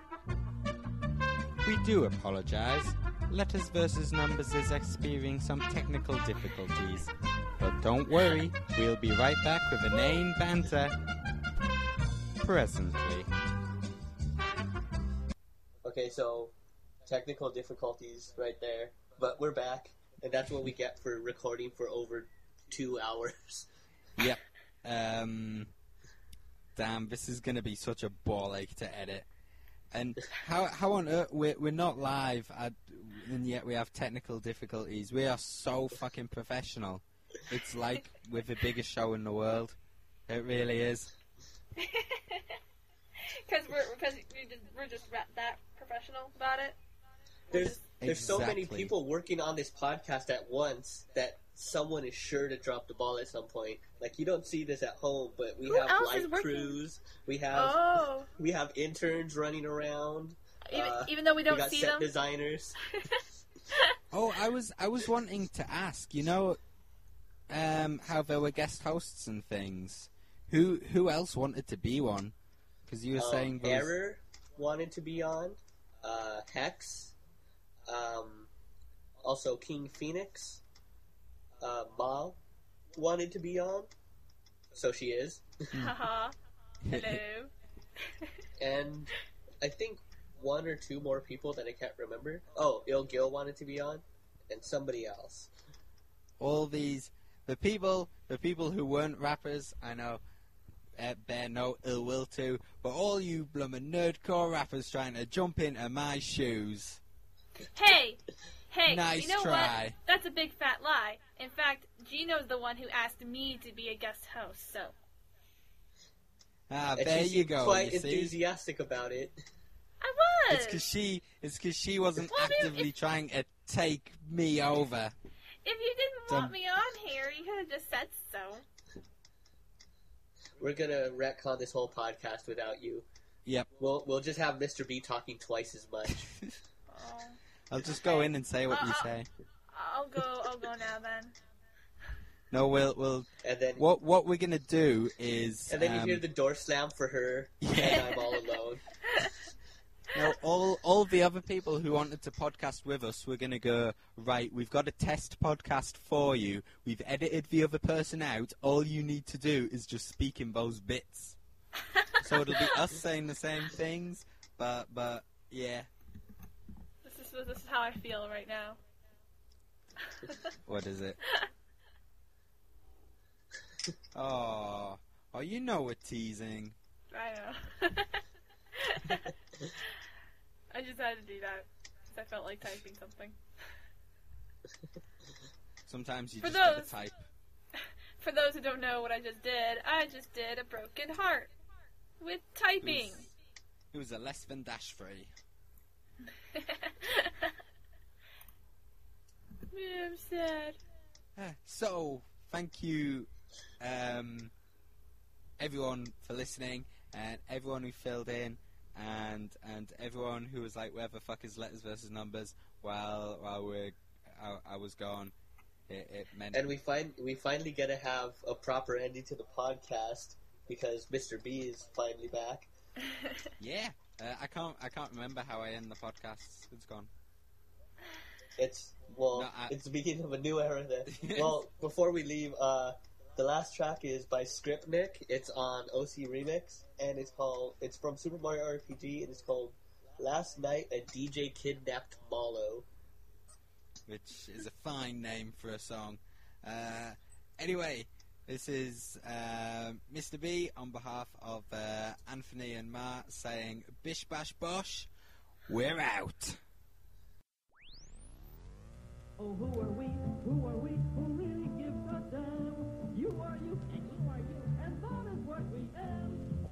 We do apologize. Letters versus Numbers is experiencing some technical difficulties. But don't worry, we'll be right back with inane banter presently. Okay, so technical difficulties right there, but we're back, and that's what we get for recording for over 2 hours. Yep. Damn, this is going to be such a ball ache to edit. And how on earth, we're not live, and yet we have technical difficulties. We are so fucking professional. It's like we're the biggest show in the world. It really is. Because we're just that professional about it. There's so many Exactly. people working on this podcast at once that someone is sure to drop the ball at some point. Like, you don't see this at home, but we Who have else is light working? crews. We have Oh, we have interns running around. even though we We don't got see set them. designers. Oh, I was wanting to ask, you know, how there were guest hosts and things. Who else wanted to be one? Because you were saying those... Error wanted to be on. Hex. Also King Phoenix. Mal wanted to be on. So she is. Haha. Hello. And I think one or two more people that I can't remember. Oh, Il Gil wanted to be on. And somebody else. all these the people who weren't rappers, I know bear no ill will to, but all you bloomin' nerdcore rappers trying to jump into my shoes. Hey, Nice you know try. what? That's a big fat lie. In fact, Gino's the one who asked me to be a guest host, so. Ah, And there she you seemed go. quite You see? enthusiastic about it. I was! It's because she wasn't Well, maybe actively if- trying to take me over. If you didn't want me on here, you could have just said so. We're gonna retcon this whole podcast without you. Yep. We'll just have Mr. B talking twice as much. Oh. I'll just go in and say what you say. I'll go now then. No, we'll. And then What we're gonna do is. you hear the door slam for her, Yeah. and I'm all alone. No, all the other people who wanted to podcast with us, we're going to go, right, we've got a test podcast for you. We've edited the other person out. All you need to do is just speak in those bits. So it'll be us saying the same things, but yeah. This is how I feel right now. What is it? Oh, you know we're teasing. I know. I just had to do that because I felt like typing something. Sometimes you For just gotta those- type. For those who don't know what I just did a broken heart with typing. It was a less than dash free. Yeah, I'm sad. So, thank you, everyone for listening, and everyone who filled in, and everyone who was like, "Where the fuck is Letters versus Numbers?" While I was gone, it meant. And we finally get to have a proper ending to the podcast because Mr. B is finally back. Yeah, I can't remember how I end the podcast. It's gone. It's it's the beginning of a new era. Then, well, before we leave, the last track is by Skripnik. It's on OC Remix, and it's from Super Mario RPG, and it's called "Last Night a DJ Kidnapped Malo," which is a fine name for a song. Anyway, this is Mr. B on behalf of Anthony and Matt saying bish bash bosh, we're out. Oh, who are we? Who are we? Who really gives a damn? You are you, and you are you, and that is what we am.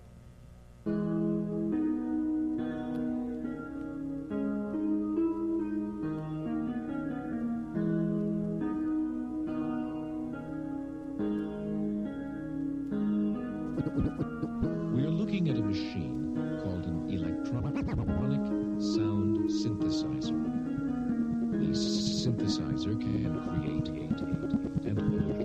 We're looking at a machine called an electronic sound synthesizer. The synthesizer can create and hold